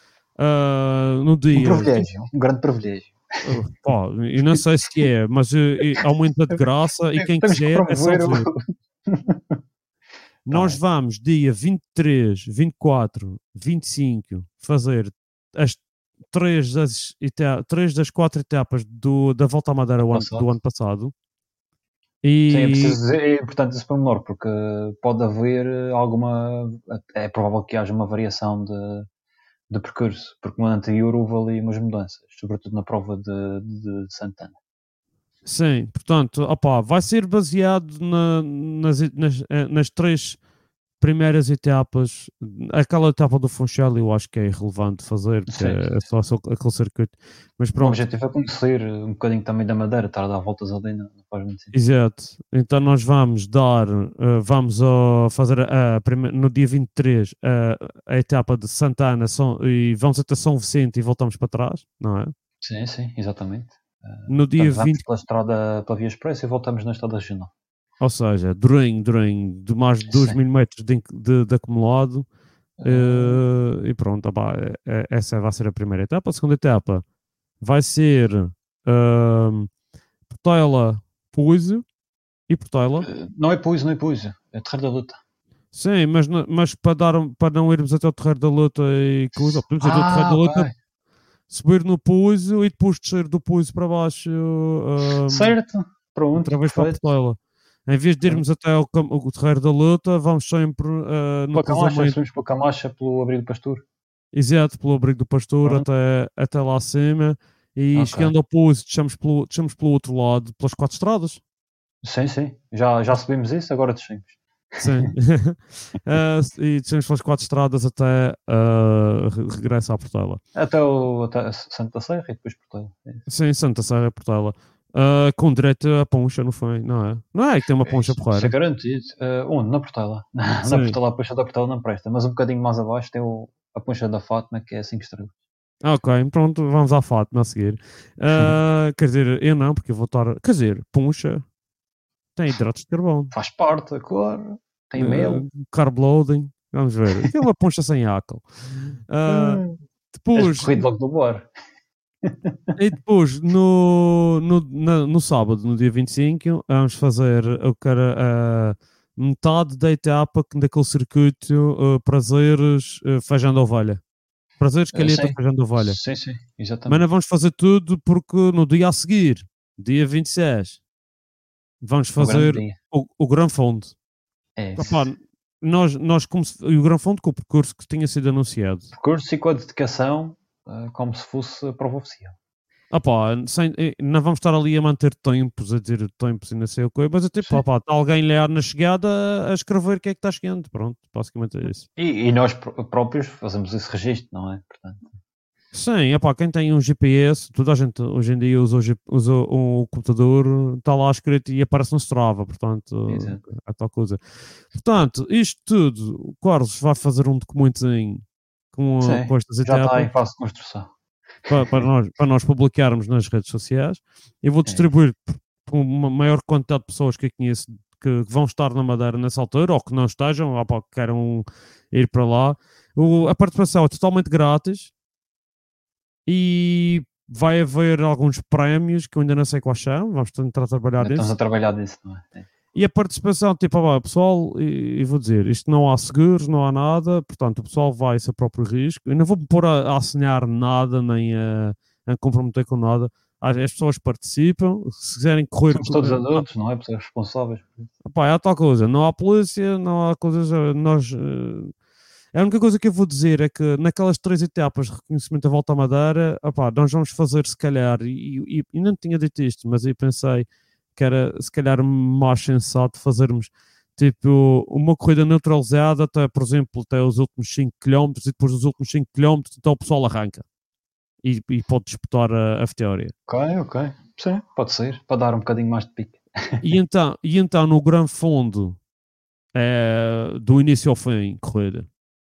Ah, no Um dia. privilégio, um grande privilégio. Uh, pá, eu não sei se é, mas uh, aumenta de graça e quem Temos que quiser é só promover o- ver. Nós bem. vamos dia vinte e três, vinte e quatro, vinte e cinco fazer as três das, eta- três das quatro etapas do, da Volta à Madeira o ano- Passado. do ano passado. E Sim, é preciso dizer, é importante esse pormenor, porque pode haver alguma. É provável que haja uma variação de, de percurso, porque no ano anterior houve ali umas mudanças, sobretudo na prova de, de Santana. sim, portanto, opá, vai ser baseado na- nas, nas, eh, nas três primeiras etapas. Aquela etapa do Funchal eu acho que é irrelevante fazer, porque Sim. é só, só aquele circuito. Mas O pronto, objetivo é conhecer um bocadinho também da Madeira, estar a dar voltas ali, não, não faz muito sentido. exato. Então nós vamos dar, eh, vamos ó, fazer a, a prime- no dia vinte e três a, a etapa de Santana São, e vamos até São Vicente e voltamos para trás, não é? Sim, sim, exatamente. No dia Portanto, vamos vinte, pela estrada, pela Via Expressa e voltamos na estrada regional. ou seja, Durim, Durim, de mais de dois Sim. mil metros de, de, de acumulado. Eh, e pronto, opá, é- é- essa vai ser a primeira etapa. A segunda etapa vai ser um, Portela, Puísio e Portela. Uh, Não é Puísio, não é Puísio, é Terreiro da Luta. Sim, mas, não- mas para, dar, para não irmos até o Terreiro da Luta e coisa, podemos ir até o Terreiro da Luta, ok. subir no Puísio e depois descer do Puísio para baixo, um, Certo, pronto, outra vez para perfeito. Portela. Em vez de irmos até o, cam- o Terreiro da Luta, vamos sempre uh, no Pela Camacha, cruzamento. subimos pela Camacha, pelo Abrigo do Pastor. Exato, pelo abrigo do pastor Pronto. até, até lá acima e Ok. chegando ao Pouso descemos pelo, descemos pelo outro lado, pelas quatro estradas. Sim, sim, já, já subimos isso, agora descemos. Sim. Ah, e descemos pelas quatro estradas até uh, re- regresso à Portela. Até o até Santa Serra e depois Portela. É isso. Sim, Santa Serra, Portela. Ah, com direito a poncha, não foi? Não é? Não é que tem uma poncha Isso é porreira. garantido. Uh, onde? Na Portela. Na Sim. Portela, a poncha da Portela não presta, mas um bocadinho mais abaixo tem o, a poncha da Fátima, que é cinco estrelas. Ah, ok, pronto, vamos à Fátima a seguir. Ah, quer dizer, eu não, porque eu vou estar. Quer dizer, poncha tem hidratos de carbono. Faz parte, claro. Tem Uh, mel. carb loading, vamos ver. Aquilo é uma poncha sem álcool. Uh, És depois, corrido logo do bar. e depois no, no, na- no sábado, no dia vinte e cinco, vamos fazer o que era a metade da etapa daquele circuito uh, Prazeres uh, Feijão da Ovelha. Prazeres, Calheta, sim. Feijão da Ovelha. Sim, sim, Mas exatamente. não vamos fazer tudo porque no dia a seguir, dia vinte e seis, vamos Um grande fazer dia. o, o Gran Fundo. É. Opá, nós, nós como se, e o Gran Fundo com o percurso que tinha sido anunciado. Percurso e com a dedicação, uh, como se fosse a prova oficial. Ah pá, sem, eh, não vamos estar ali a manter tempos, a dizer tempos e não sei o que, mas é tipo, Sim. ah pá, está alguém lá na chegada a escrever o que é que está chegando. Pronto, basicamente é isso. E, e nós pr- próprios fazemos esse registro, não é? Portanto, Sim, é pá, quem tem um G P S, toda a gente hoje em dia usa o, G- usa o computador, está lá escrito e aparece no Strava, portanto, Exato. é tal coisa. Portanto, isto tudo, o Carlos vai fazer um documentozinho com, sim, com estas já está etapas. em fase de construção. para, para nós, para nós publicarmos nas redes sociais. Eu vou distribuir para uma maior quantidade de pessoas que eu conheço que vão estar na Madeira nessa altura, ou que não estejam, ou para que queiram ir para lá. O, a participação é totalmente grátis e vai haver alguns prémios que eu ainda não sei quais são, vamos tentar trabalhar Estamos nisso. a trabalhar disso, não é? Sim. E a participação, tipo, ah, pá, pessoal, e, e vou dizer, isto não há seguros, não há nada, portanto, o pessoal vai a seu próprio risco. Eu não vou me pôr a, a assinar nada, nem a, a comprometer com nada. As, as pessoas participam, se quiserem correr... Somos todos adultos, não é? Pessoas responsáveis. Pá, é a tal coisa, não há polícia, não há coisas, eh, nós... eh, a única coisa que eu vou dizer é que naquelas três etapas de reconhecimento da Volta à Madeira, opá, nós vamos fazer, se calhar, e, e, e não tinha dito isto, mas eu pensei que era, se calhar, mais sensato fazermos, tipo, uma corrida neutralizada até, por exemplo, até os últimos cinco quilómetros, e depois dos últimos cinco quilómetros, então o pessoal arranca e, e pode disputar a, a vitória. Ok, ok. Sim, pode ser. Para dar um bocadinho mais de pique. E então, e então no Gran Fundo, é, do início ao fim, corrida.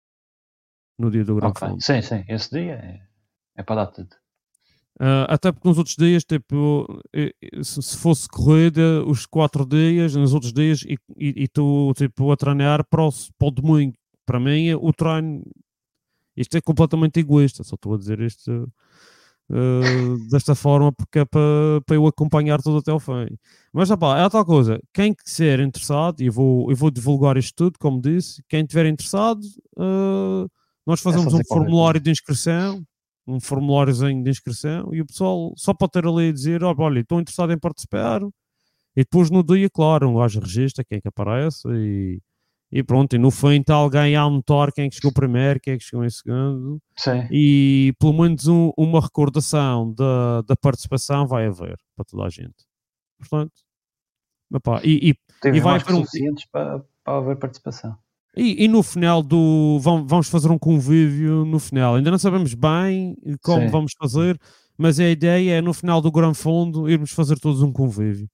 No dia do Gran Ok. Fundo. Sim, sim. Esse dia é, é para dar tudo. Uh, até porque nos outros dias, tipo, eh, se se fosse corrida, os quatro dias, nos outros dias, e, e, e tu, tipo, a treinar para o, para o domingo. Para mim, o treino, isto é completamente egoísta, só estou a dizer isto uh, desta forma, porque é para, para eu acompanhar tudo até ao fim. Mas, opá, é a tal coisa, quem quiser interessado, e eu vou, eu vou divulgar isto tudo, como disse, quem estiver interessado, uh, nós fazemos fazer um qualquer formulário coisa. de inscrição, um formuláriozinho de inscrição, e o pessoal só pode ter ali a dizer, oh, olha, estou interessado em participar, e depois no dia, claro, um gajo registra quem é que aparece, e, e pronto, e no fim está alguém a anotar quem é que chegou primeiro, quem é que chegou em segundo, Sim. e pelo menos um, uma recordação da, da participação vai haver para toda a gente. Portanto, epá, e, e, Teve e vai mais haver que um, suficientes para, para haver participação. E, e no final do. Vamos, vamos fazer um convívio no final. Ainda não sabemos bem como Sim. vamos fazer, mas a ideia é no final do Gran Fundo irmos fazer todos um convívio.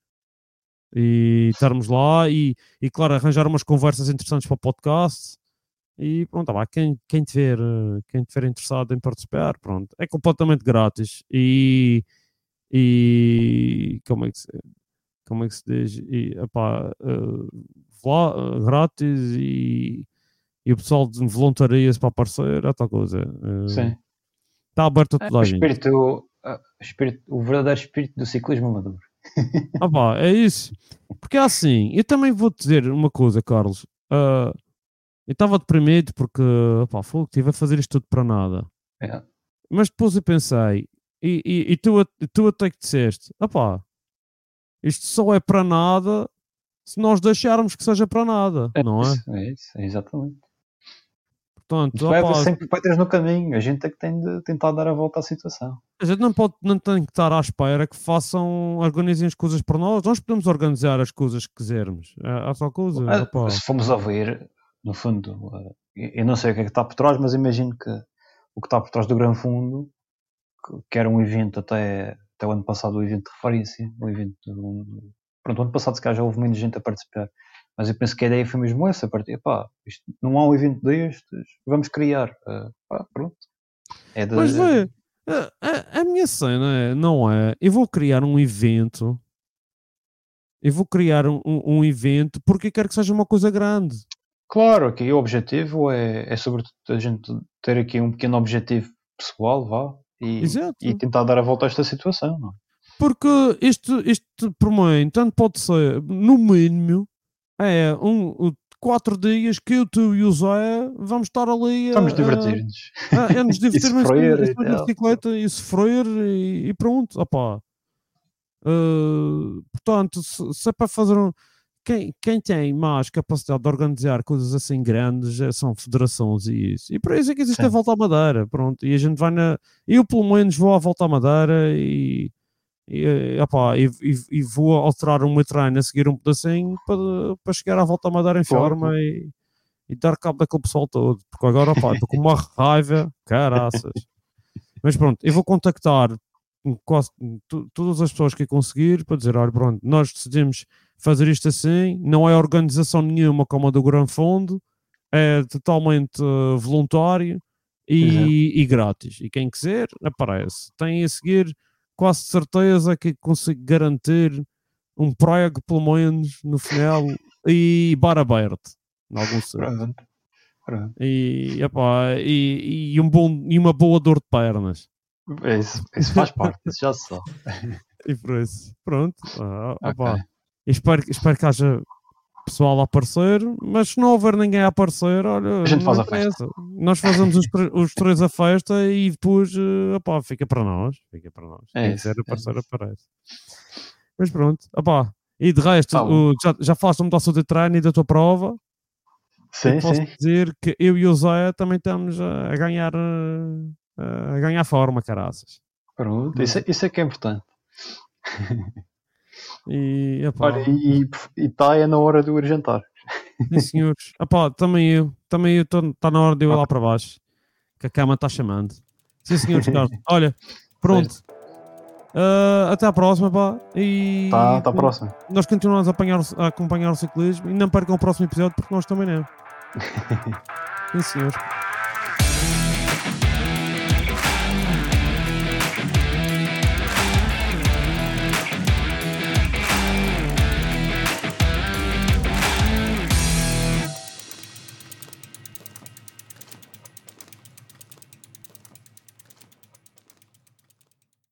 E estarmos lá e, e claro, arranjar umas conversas interessantes para o podcast. E pronto, tá lá, quem, quem, tiver, eh, quem tiver interessado em participar, pronto, é completamente grátis. E, e como é que se, como é que se diz? E, epá, eh, lá, eh, grátis e e o pessoal de- voluntaria-se para aparecer, é tal coisa. Uh, Sim. Está aberto a É, toda o, a gente. espírito, o, espírito, o verdadeiro espírito do ciclismo amador. Ah pá, é isso. Porque é assim, eu também vou-te dizer uma coisa, Carlos. Uh, eu estava deprimido porque, pá, fogo, estive a fazer isto tudo para nada. É. Mas depois eu pensei, e, e, e tu, tu até que disseste, ah pá, isto só é para nada se nós deixarmos que seja para nada, É não é? isso, é isso, é exatamente. Portanto, Vai ah haver pá, sempre pedras no caminho. A gente é que tem de tentar dar a volta à situação. a gente não, pode, não tem que estar à espera que façam, organizem as coisas por nós. Nós podemos organizar as coisas que quisermos. É, é só coisa. Ah, Opa. se formos a ver, no fundo, uh, eu não sei o que é que está por trás, mas imagino que o que está por trás do Gran Fundo, que, que era um evento até, até o ano passado, um evento de referência, um evento, um, pronto, o ano passado se calhar já houve menos gente a participar, mas eu penso que a ideia foi mesmo essa, a partir, pá, isto, não há um evento destes, vamos criar, uh, pá, pronto. É de, Mas vê, a, a, a minha cena é, não é, eu vou criar um evento, eu vou criar um, um, um evento porque eu quero que seja uma coisa grande. Claro, aqui o objetivo é, é sobretudo a gente ter aqui um pequeno objetivo pessoal, vá, e, Exato. e tentar dar a volta a esta situação, não é? Porque isto, isto por mim, tanto pode ser, no mínimo, é um, um, quatro dias que eu, tu e o Zé vamos estar ali a, Vamos divertir-nos. a, a nos divertirmos sofrer e na tal. bicicleta e sofrer e, e pronto, opá. Uh, portanto, se, se é para fazer um... quem, quem tem mais capacidade de organizar coisas assim grandes é- são federações e isso. E por isso é que existe Sim. a Volta à Madeira, pronto. E a gente vai na... Eu pelo menos vou à Volta à Madeira e... E, eh, opá, e, e- e vou alterar o meu treino a seguir um pedacinho para, para chegar à Volta à Madeira em Claro, forma e, e dar cabo daquele pessoal todo. Porque agora, opá, estou com uma raiva, caraças. Mas pronto, eu vou contactar quase tu- todas as pessoas que eu conseguir para dizer, olha, pronto, nós decidimos fazer isto assim, não é organização nenhuma como a do Gran Fundo, é totalmente eh, voluntário e, e grátis. E quem quiser, aparece. Tem a seguir quase certeza que consigo garantir um prego, pelo menos, no final e bar aberto, em algum sítio. Pronto. Pronto. E, epá, e, e, um bom, e uma boa dor de pernas. É Isso, isso faz parte, isso já se sabe. E por isso, pronto. Ah, Ok. opá. Espero, espero que haja pessoal a aparecer, mas se não houver ninguém a aparecer, olha, A gente não faz a interessa. Nós fazemos os, tre- os três a festa e depois, eh, opá, fica para nós. Fica para nós. É Quem isso, quiser é aparecer, isso. aparece. Mas pronto, opá. E de resto, Tá bom. o- já, já falaste muito do seu treino e da tua prova. Sim, E posso sim. dizer que eu e o Zé também estamos a, a ganhar eh, a ganhar forma, caraças. Pronto. Isso, é- isso é que é importante. E, epá, Olha, e está é na hora de eu ir jantar. sim, senhores. Epá, também eu, também eu, está na hora de eu ir lá Ok. para baixo, que a cama está chamando. Sim, senhores, Carlos. Olha, pronto. Ah, até à próxima, pá. E Tá, até à próxima. nós continuamos a, apanhar, o- a acompanhar o ciclismo e não percam o próximo episódio porque nós também não. Sim, senhores.